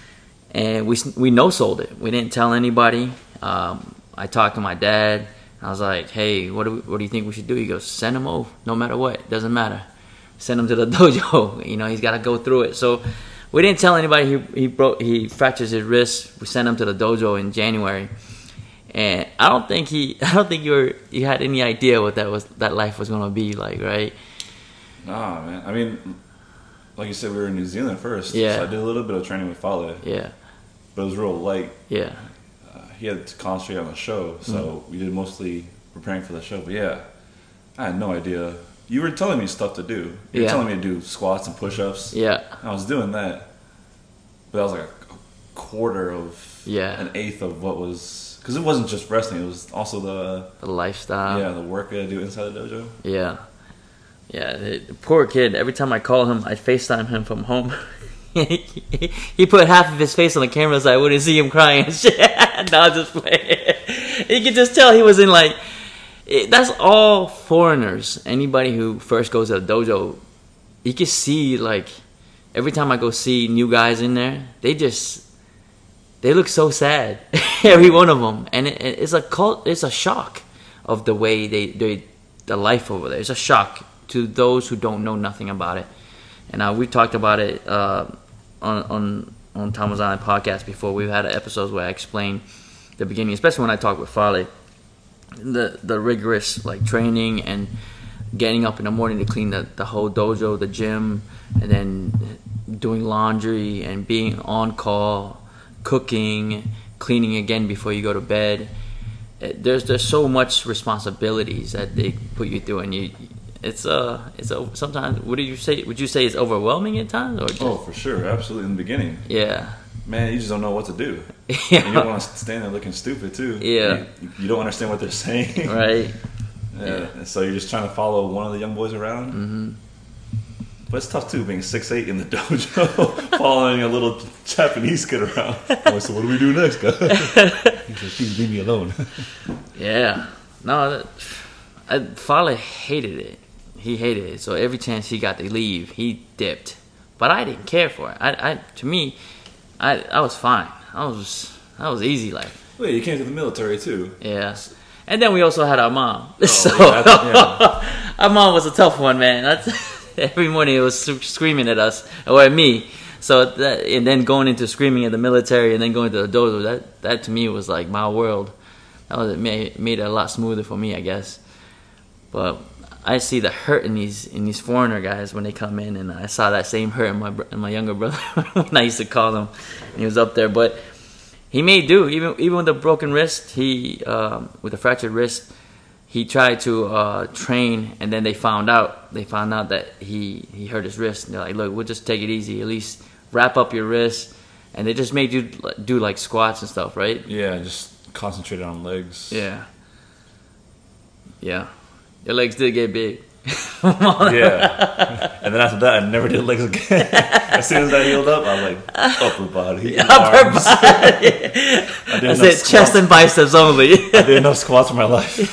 and we we no sold it. We didn't tell anybody. Um, I talked to my dad. I was like, "Hey, what do we, what do you think we should do?" He goes, "Send him over. No matter what, it doesn't matter. Send him to the dojo. You know, he's got to go through it." So we didn't tell anybody. He he broke he fractures his wrist. We sent him to the dojo in January, and I don't think he I don't think you were you had any idea what that was that life was gonna be like, right? Nah, man. I mean, like you said, we were in New Zealand first. Yeah. So I did a little bit of training with Fale, Yeah, but it was real light. yeah, Uh, he had to concentrate on the show, so Mm-hmm. we did mostly preparing for the show. But yeah, I had no idea. You were telling me stuff to do. You were Yeah. telling me to do squats and push-ups. yeah, I was doing that, but that was like a quarter of, Yeah. an eighth of what was, because it wasn't just wrestling. It was also the the lifestyle. yeah the work we had to do inside the dojo. Yeah. Yeah, the, the poor kid, every time I call him, I FaceTime him from home. he, he put half of his face on the camera so I wouldn't see him crying and shit. No, I was just playing. You could just tell he was in like, it, that's all foreigners. Anybody who first goes to the dojo, you can see like, every time I go see new guys in there, they just, they look so sad. Every one of them. And it, it's a cult, it's a shock of the way they, they, the life over there. It's a shock to those who don't know nothing about it. And uh, we talked about it uh, on on on Thomas Island podcast before. We've had episodes where I explained the beginning, especially when I talked with Fale, the the rigorous like training and getting up in the morning to clean the, the whole dojo, the gym, and then doing laundry and being on call, cooking, cleaning again before you go to bed. There's there's so much responsibilities that they put you through, and you it's uh it's a, sometimes what do you say would you say it's overwhelming at times, or just, Oh, for sure, absolutely. In the beginning, yeah man, you just don't know what to do. Yeah. And you don't want to stand there looking stupid too. Yeah. you, you don't understand what they're saying. right Yeah. And so you're just trying to follow one of the young boys around. mm-hmm. But it's tough too, being six eight in the dojo, following a little Japanese kid around. Oh, so what do we do next, guys? He's like, please leave me alone. Yeah, no, that, I, Fale hated it. He hated it. So every chance he got to leave, he dipped. But I didn't care for it. I, I to me, I, I was fine. I was, that was easy life. Wait, you came to the military too. Yeah, and then we also had our mom. so yeah, that's- yeah. our mom was a tough one, man. That's, every morning it was screaming at us or at me. So that, and then going into screaming at the military, and then going to the dojo. That that to me was like my world. That was it made made it a lot smoother for me, I guess. But I see the hurt in these in these foreigner guys when they come in, and I saw that same hurt in my in my younger brother when I used to call him, and he was up there. But he made do, even even with a broken wrist. He um, with a fractured wrist, he tried to uh, train, and then they found out they found out that he he hurt his wrist. And they're like, "Look, we'll just take it easy. At least wrap up your wrist." And they just made you do like squats and stuff, right? Yeah, just concentrated on legs. Yeah. Yeah. Your legs did get big. Yeah. And then after that, I never did legs again. As soon as I healed up, I was like, upper body, Upper arms. body. I did That's enough it, squats. chest and biceps only. I did enough squats for my life.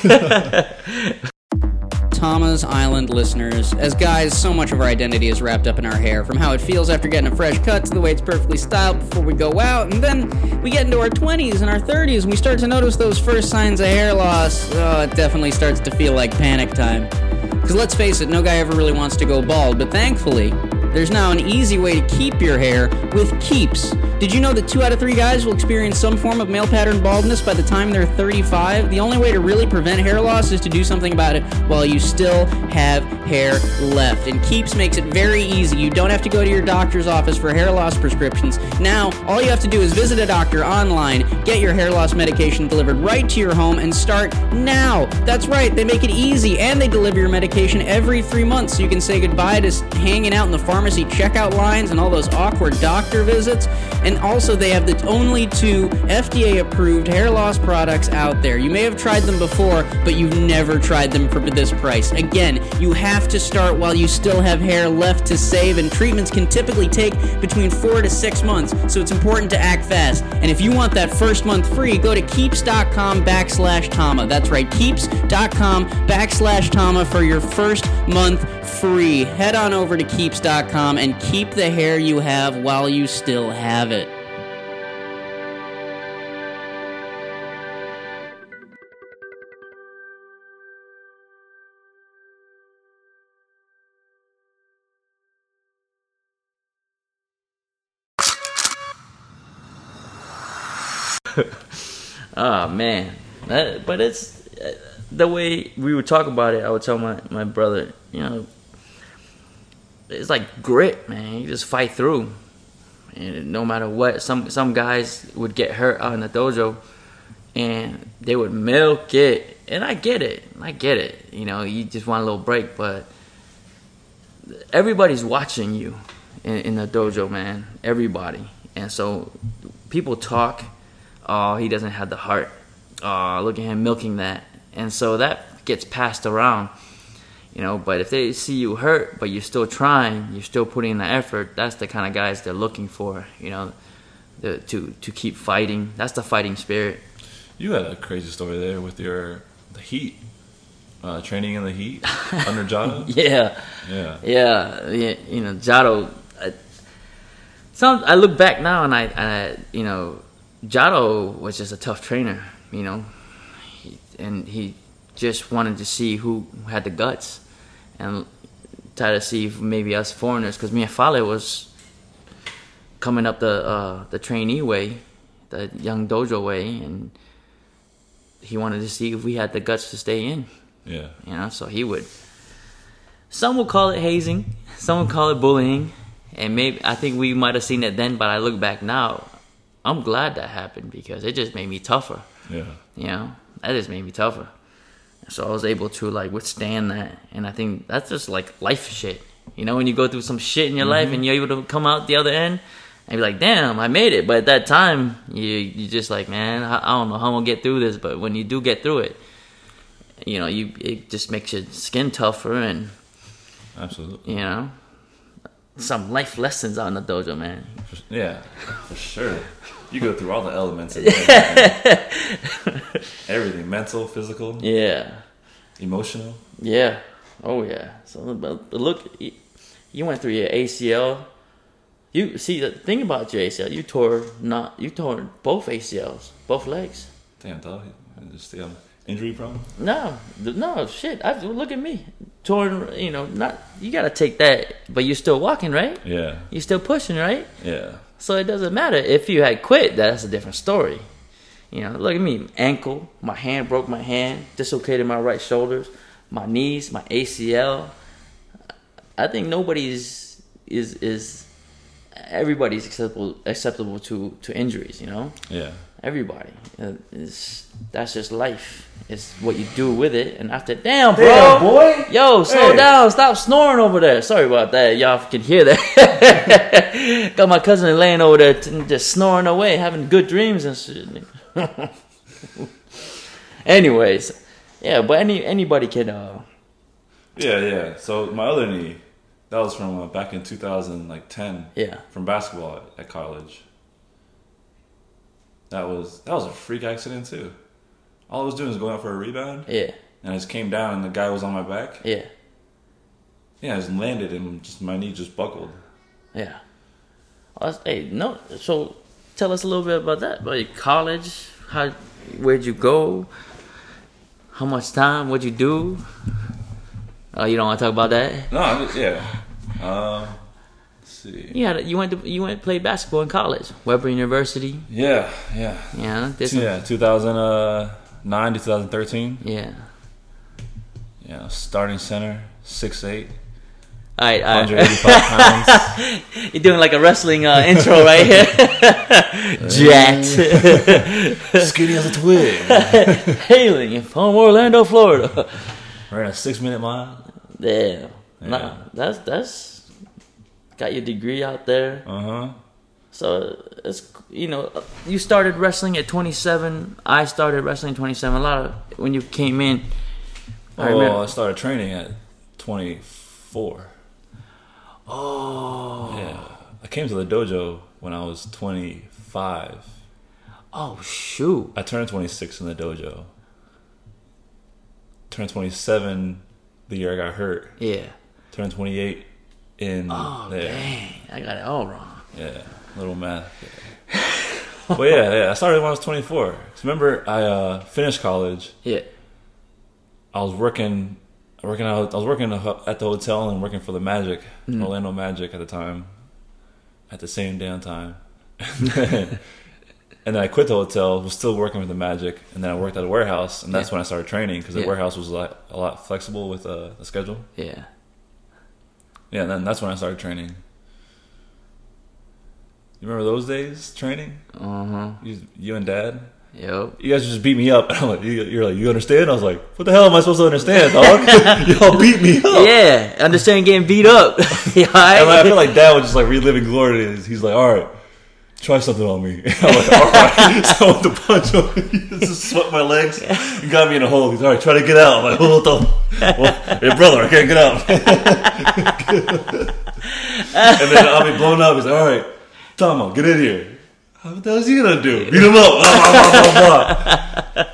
Thomas Island listeners, as guys, so much of our identity is wrapped up in our hair, from how it feels after getting a fresh cut to the way it's perfectly styled before we go out, and then we get into our twenties and our thirties and we start to notice those first signs of hair loss. Oh, it definitely starts to feel like panic time. Because let's face it, no guy ever really wants to go bald, but thankfully, there's now an easy way to keep your hair with Keeps. Did you know that two out of three guys will experience some form of male pattern baldness by the time they're thirty-five? The only way to really prevent hair loss is to do something about it while you still have hair left. And Keeps makes it very easy. You don't have to go to your doctor's office for hair loss prescriptions. Now, all you have to do is visit a doctor online, get your hair loss medication delivered right to your home, and start now. That's right, they make it easy, and they deliver your medication every three months, so you can say goodbye to hanging out in the pharmacy checkout lines and all those awkward doctor visits. And And also, they have the only two F D A-approved hair loss products out there. You may have tried them before, but you've never tried them for this price. Again, you have to start while you still have hair left to save, and treatments can typically take between four to six months, so it's important to act fast. And if you want that first month free, go to keeps.com backslash Tama. That's right, keeps.com backslash Tama for your first month free. Head on over to keeps dot com and keep the hair you have while you still have it. Oh man, that, but it's uh, the way we would talk about it. I would tell my, my brother, you know, it's like grit, man. You just fight through, and no matter what. Some some guys would get hurt out in the dojo, and they would milk it. And I get it, I get it. You know, you just want a little break, but everybody's watching you in, in the dojo, man. Everybody, and so people talk. Oh, he doesn't have the heart. Oh, look at him milking that. And so that gets passed around, you know. But if they see you hurt, but you're still trying, you're still putting in the effort, that's the kind of guys they're looking for, you know, the, to to keep fighting. That's the fighting spirit. You had a crazy story there with your the heat, uh, training in the heat under Jado. Yeah. Yeah. Yeah. Yeah. You know, Jado. I, some I look back now and I, and I you know. Jado was just a tough trainer, you know, he, and he just wanted to see who had the guts and try to see if maybe us foreigners, because me and Fale was coming up the uh, the trainee way, the young dojo way, and he wanted to see if we had the guts to stay in. Yeah. You know, so he would. Some would call it hazing, some would call it bullying, and maybe I think we might have seen it then, but I look back now. I'm glad that happened because it just made me tougher. Yeah. You know, that just made me tougher. So I was able to like withstand that, and I think that's just like life shit. You know, when you go through some shit in your mm-hmm. life and you're able to come out the other end and be like, "Damn, I made it." But at that time, you you just like, man, I, I don't know how I'm gonna get through this. But when you do get through it, you know, you it just makes your skin tougher, and absolutely, you know, some life lessons out in the dojo, man. Yeah, for sure. You go through all the elements of everything. Everything, mental, physical. Yeah. Emotional. Yeah. Oh yeah. So but look, you went through your A C L. You see the thing about your A C L. You tore not. You tore both A C Ls, both legs. Damn, dog. Just stay on injury prone. No, no shit. I look at me, torn. You know, not. You gotta take that, but you're still walking, right? Yeah. You're still pushing, right? Yeah. So it doesn't matter if you had quit. That's a different story. You know, look at me. Ankle, my hand broke my hand, dislocated my right shoulders, my knees, my A C L. I think nobody's is is everybody's acceptable acceptable to, to injuries. You know. Yeah. Everybody. Uh, is that's just life. It's what you do with it. And after, damn, bro, damn, boy, yo, slow hey. down, stop snoring over there. Sorry about that. Y'all can hear that. Got my cousin laying over there t- just snoring away, having good dreams and shit. Anyways, yeah, but any anybody can. Uh, yeah, yeah. So my other knee, that was from uh, back in two thousand ten. Yeah. From basketball at, at college. That was that was a freak accident too. All I was doing was going out for a rebound. Yeah. And I just came down and the guy was on my back. Yeah. Yeah, I just landed and just my knee just buckled. Yeah. Well, hey, no. So tell us a little bit about that. About your college. How? Where'd you go? How much time? What'd you do? Oh, you don't want to talk about that? No, I'm just, yeah. Um, let's see. You had you went to you went to play basketball in college, Weber University. Yeah, yeah. Yeah. This yeah, two thousand nine to twenty thirteen. Yeah. Yeah, starting center, six eight. All right, all right. one hundred eighty-five pounds. You're doing like a wrestling uh, intro right here. Jacked. Skinny as a twig. Hailing from Orlando, Florida. Ran a six minute mile. Damn. Yeah. Nah, that's, that's, got your degree out there. Uh huh. So it's, you know, you started wrestling at twenty-seven. I started wrestling at twenty-seven. A lot of when you came in. I Oh, remember. I started training at twenty-four. Oh. Yeah, I came to the dojo when I was twenty-five. Oh shoot. I turned twenty-six in the dojo. Turned twenty-seven the year I got hurt. Yeah. Turned twenty-eight in Oh there. dang, I got it all wrong. Yeah, little math. But yeah, yeah, I started when I was twenty-four. 'Cause remember, I uh, finished college. Yeah. I was working, working out. I was working at the hotel and working for the Magic, Mm. Orlando Magic at the time. At the same damn time, and then, and then I quit the hotel. Was still working with the Magic, and then I worked at a warehouse, and that's Yeah. when I started training because the Yeah. warehouse was a lot, a lot flexible with uh, the schedule. Yeah. Yeah, and then that's when I started training. You remember those days training? Uh huh. You, you and Dad. Yep. You guys just beat me up. And I'm like, you, you're like, you understand? I was like, what the hell am I supposed to understand, dog? Y'all beat me up. Yeah. Understand getting beat up. Yeah. And I feel like Dad was just like reliving glory days. He's like, all right, try something on me. And I'm like, all right. So I went to punch him. He just swept my legs and got me in a hole. He's all right, try to get out. I'm like, what the? Well, hey, brother, I can't get out. And then I'll be blown up. He's like, all right, Tomo, get in here. What the hell is he gonna do? Beat him up. Blah, blah, blah,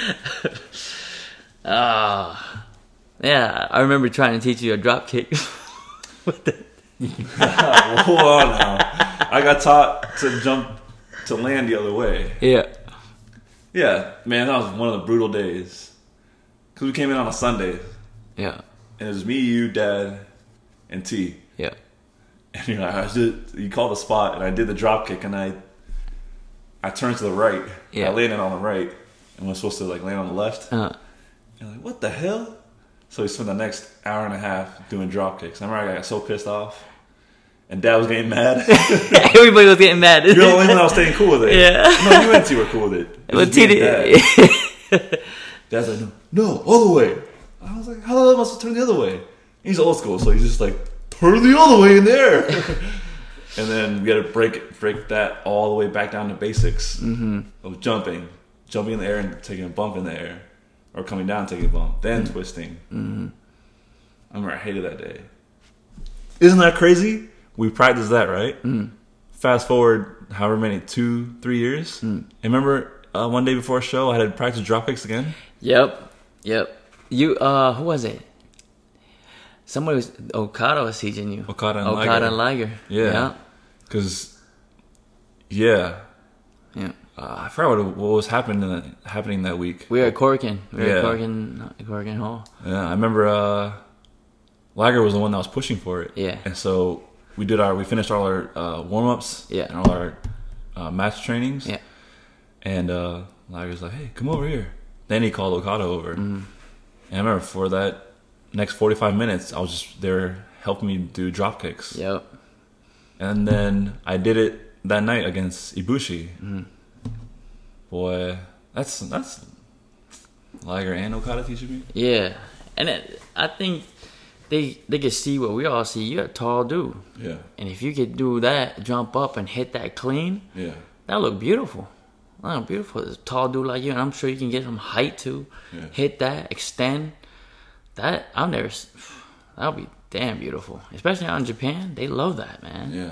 blah. Ah. Yeah. I remember trying to teach you a drop kick. With the- Hold on now. I got taught to jump, to land the other way. yeah. Yeah, man, that was one of the brutal days. Because we came in on a Sunday, Yeah. and it was me, you, Dad, and T. Yeah. And you're like, I just, you called the spot, and I did the drop kick, and I I turned to the right. Yeah. I landed on the right, and was supposed to like land on the left. Uh, You're like, what the hell? So we spent the next hour and a half doing drop kicks. I remember I got so pissed off, and Dad was getting mad. everybody was getting mad. You're the only one that was staying cool with it. Yeah. No, you and T were cool with it. It was But me T and did. Dad. Dad's like, no, no, all the way. I was like, how the hell am I supposed to turn the other way? He's old school, so he's just like, turn the other way in there. And then we got to break it, break that all the way back down to basics Mm-hmm. of jumping, jumping in the air and taking a bump in the air, or coming down and taking a bump, then Mm-hmm. twisting. Mm-hmm. I remember I hated that day. Isn't that crazy? We practiced that, right? Mm. Fast forward, however many, two, three years. Mm. And remember, uh, one day before a show, I had to practice drop kicks again. Yep. Yep. You, uh, who was it? Somebody was, Okada was teaching you. Okada and Okada Liger. and Liger. Yeah. Because, yeah, Yeah. uh, I forgot what, what was happening that, happening that week. We were at Corkin. We were Yeah. at Corkin, Corkin Hall. Yeah, I remember uh, Liger was the one that was pushing for it. Yeah. And so we did our, we finished all our uh, warm ups. Yeah. And all our uh, match trainings. Yeah. And uh, Liger's like, hey, come over here. Then he called Okada over. Mm-hmm. And I remember for that next forty-five minutes, I was just there helping me do drop kicks. Yep. And then I did it that night against Ibushi. Mm-hmm. Boy, that's that's Liger and Okada teaching me. Yeah. And it, I think they they can see what we all see. You're a tall dude. Yeah, And if you could do that, jump up and hit that clean, yeah, that look beautiful. That look beautiful. There's a tall dude like you, and I'm sure you can get some height too. Yeah. Hit that, extend. That I'll never. s- That'll be damn beautiful, especially out in Japan. They love that, man. yeah.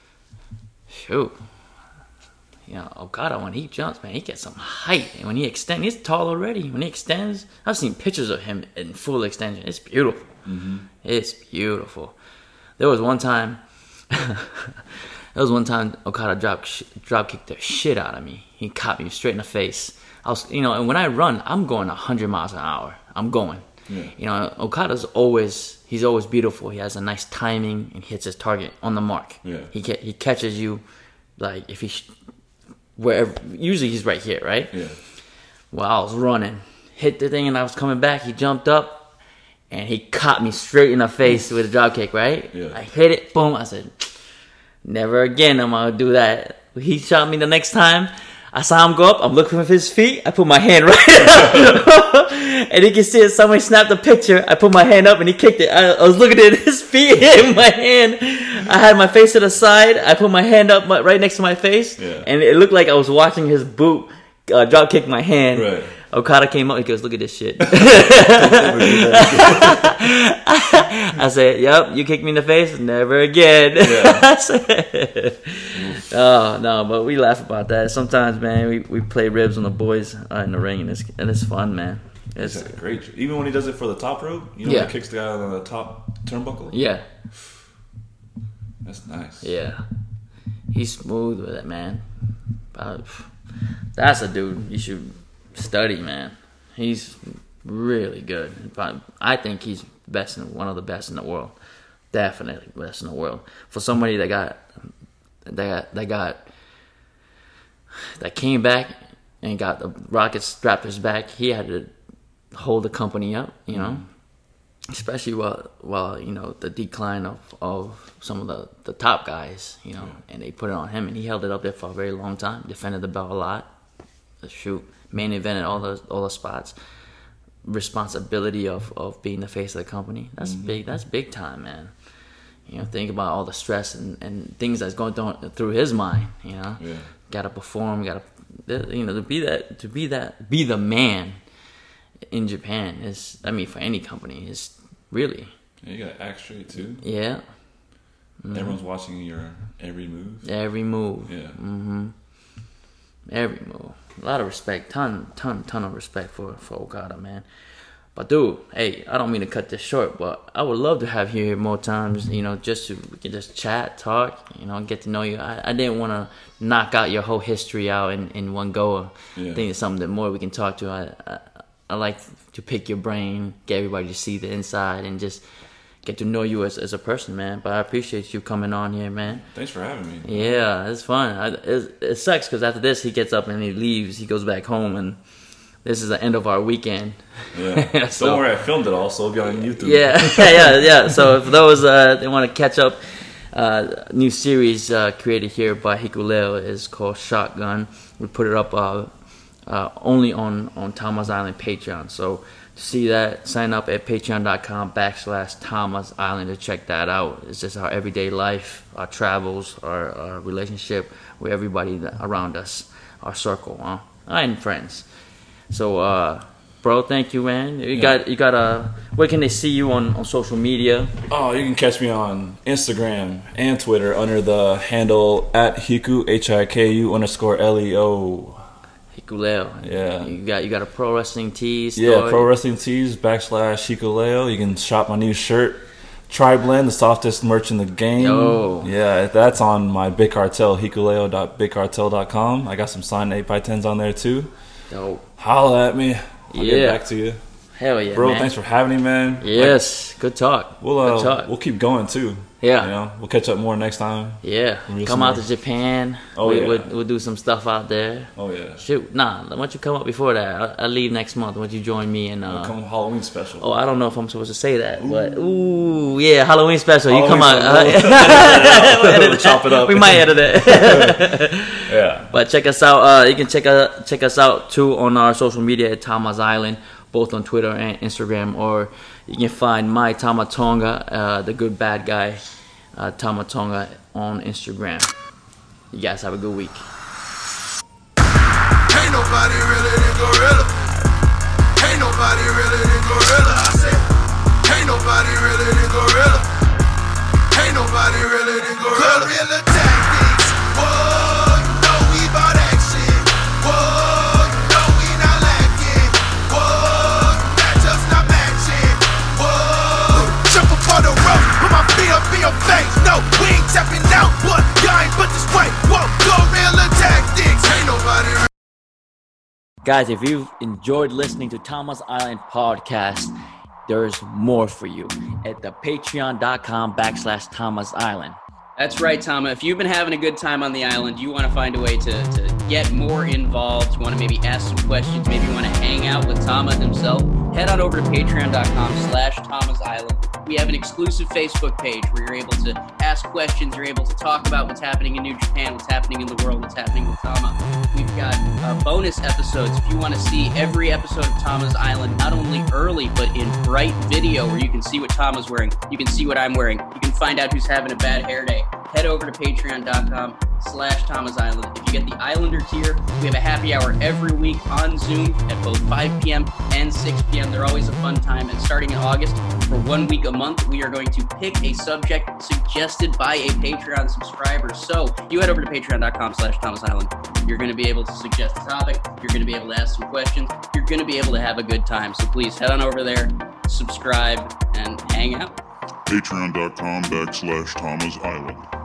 Shoot. You know, Okada, when he jumps, man, he gets some height. And when he extends, he's tall already. When he extends, I've seen pictures of him in full extension. It's beautiful. Mm-hmm. It's beautiful. There was one time, there was one time Okada drop drop kicked the shit out of me. He caught me straight in the face. I was, you know, and when I run, I'm going one hundred miles an hour. I'm going. Yeah. You know, Okada's always, he's always beautiful. He has a nice timing and hits his target on the mark. Yeah. He ca- he catches you, like, if he, sh- wherever, usually he's right here, right? Yeah. Well, I was running, hit the thing, and I was coming back. He jumped up, and he caught me straight in the face with a drop kick, right? Yeah. I hit it, boom. I said, never again am I going to do that. He shot me the next time. I saw him go up. I'm looking for his feet. I put my hand right up. And you can see it. Somebody snapped a picture. I put my hand up and he kicked it. I, I was looking at his feet in my hand. I had my face to the side. I put my hand up my, right next to my face, Yeah. and it looked like I was watching his boot uh, drop kick my hand. Right. Okada came up. He goes, "Look at this shit." I said, "Yep, you kicked me in the face. Never again." Yeah. I said, oh no, but we laugh about that sometimes, man. We we play ribs on the boys uh, in the ring, and it's and it's fun, man. It's It's a great. Even when he does it for the top rope, you know, Yeah. when he kicks the guy on the top turnbuckle. yeah, That's nice. yeah. He's smooth with it, man. But that's a dude you should study, man. He's really good. But I think he's best in, one of the best in the world. Definitely best in the world. For somebody that got that got that got that came back and got the rocket strapped to his back, he had to hold the company up, you know. Mm-hmm. Especially while while you know the decline of, of some of the, the top guys, you know, yeah. and they put it on him, and he held it up there for a very long time. Defended the belt a lot. Shoot, main evented all those all the spots. Responsibility of, of being the face of the company. That's mm-hmm. big. That's big time, man. You know, think about all the stress and, and things that's going th- through his mind. You know, yeah. got to perform. Got to, you know, to be that, to be that, be the man in Japan is. I mean, for any company is really. Yeah, you got to act straight too. Yeah. Mm-hmm. Everyone's watching your every move. Every move. Yeah. Mm-hmm. Every move. A lot of respect. Ton, ton, ton of respect for, for Okada, man. But dude, hey, I don't mean to cut this short, but I would love to have you here more times, you know, just so we can just chat, talk, you know, get to know you. I, I didn't want to knock out your whole history out in, in one go. Yeah. I think it's something that more we can talk to. I, I I like to pick your brain, get everybody to see the inside, and just get to know you as, as a person, man. But I appreciate you coming on here, man. Thanks for having me. Yeah, it's fun. I, it, it sucks because after this, he gets up and he leaves. He goes back home, and this is the end of our weekend. Yeah. so, Don't worry, I filmed it all, so it'll be on YouTube. Yeah, yeah, yeah. So for those uh, that want to catch up, uh, new series uh, created here by Hikuleo is called Shotgun. We put it up uh, uh, only on, on Tama's Island Patreon. So to see that, sign up at patreon.com backslash Tama's Island to check that out. It's just our everyday life, our travels, our, our relationship with everybody that, around us, our circle, huh? And friends. So, uh, bro, thank you, man. You yeah. got, you got a. Where can they see you on, on social media? Oh, you can catch me on Instagram and Twitter under the handle at Hiku H I K U underscore L E O. Hikuleo. Yeah. You got you got a pro wrestling tees. Yeah, store. pro wrestling tees backslash Hikuleo. You can shop my new shirt. Tri-Blend, the softest merch in the game. Yo. Yeah, that's on my Big Cartel, hikuleo dot big cartel dot com. I got some signed eight by tens on there too. Dope. Holla at me. I'll yeah. get back to you. Hell yeah, bro, man. Thanks for having me, man. Yes, like, good talk. We'll uh, good talk. we'll keep going too. Yeah. You know, we'll catch up more next time. Yeah. Come out to Japan. Oh, we, yeah. We'll, we'll do some stuff out there. Oh, yeah. Shoot. Nah, why don't you come up before that? I'll, I'll leave next month. Why don't you join me in... Uh, we'll come Halloween special. Oh, I don't know if I'm supposed to say that, ooh. but... Ooh, yeah, Halloween special. Halloween you come out... Uh, we'll edit chop it up. We might edit it. Yeah. But check us out. Uh, you can check, uh, check us out, too, on our social media at Tama's Island, both on Twitter and Instagram. Or you can find my Tama Tonga, uh, the good bad guy, Uh, Tama Tonga on Instagram. You guys have a good week. Ain't nobody really than Gorilla. Ain't nobody really than Gorilla. I said, ain't nobody really than Gorilla. Ain't nobody really than Gorilla. Gorilla tactics. Whoa, you know we bout action. Whoa, you know we not lacking. Whoa, matchups not matching. Whoa, jump up on the rope. Put my feet up in your face. No, we ain't tapping out, but y'all ain't but this way. Whoa, Gorilla tactics. Ain't nobody. Guys, if you've enjoyed listening to Tama's Island podcast, there's more for you at the patreon.com backslash Tama's Island. That's right, Tama. If you've been having a good time on the island, you want to find a way to, to get more involved, you want to maybe ask some questions, maybe you want to hang out with Tama himself, head on over to patreon.com slash Tama's Island. We have an exclusive Facebook page where you're able to ask questions, you're able to talk about what's happening in New Japan, what's happening in the world, what's happening with Tama. We've got uh, bonus episodes if you want to see every episode of Tama's Island, not only early, but in bright video where you can see what Tama's wearing, you can see what I'm wearing, you can find out who's having a bad hair day. Head over to patreon.com slash Tama's Island. If you get the Islander tier, we have a happy hour every week on Zoom at both five p.m. and six p.m. They're always a fun time. And starting in August, for one week a month, we are going to pick a subject suggested by a Patreon subscriber. So you head over to patreon.com slash Tama's Island. You're going to be able to suggest a topic. You're going to be able to ask some questions. You're going to be able to have a good time. So please head on over there, subscribe, and hang out. Patreon.com backslash Tama's Island.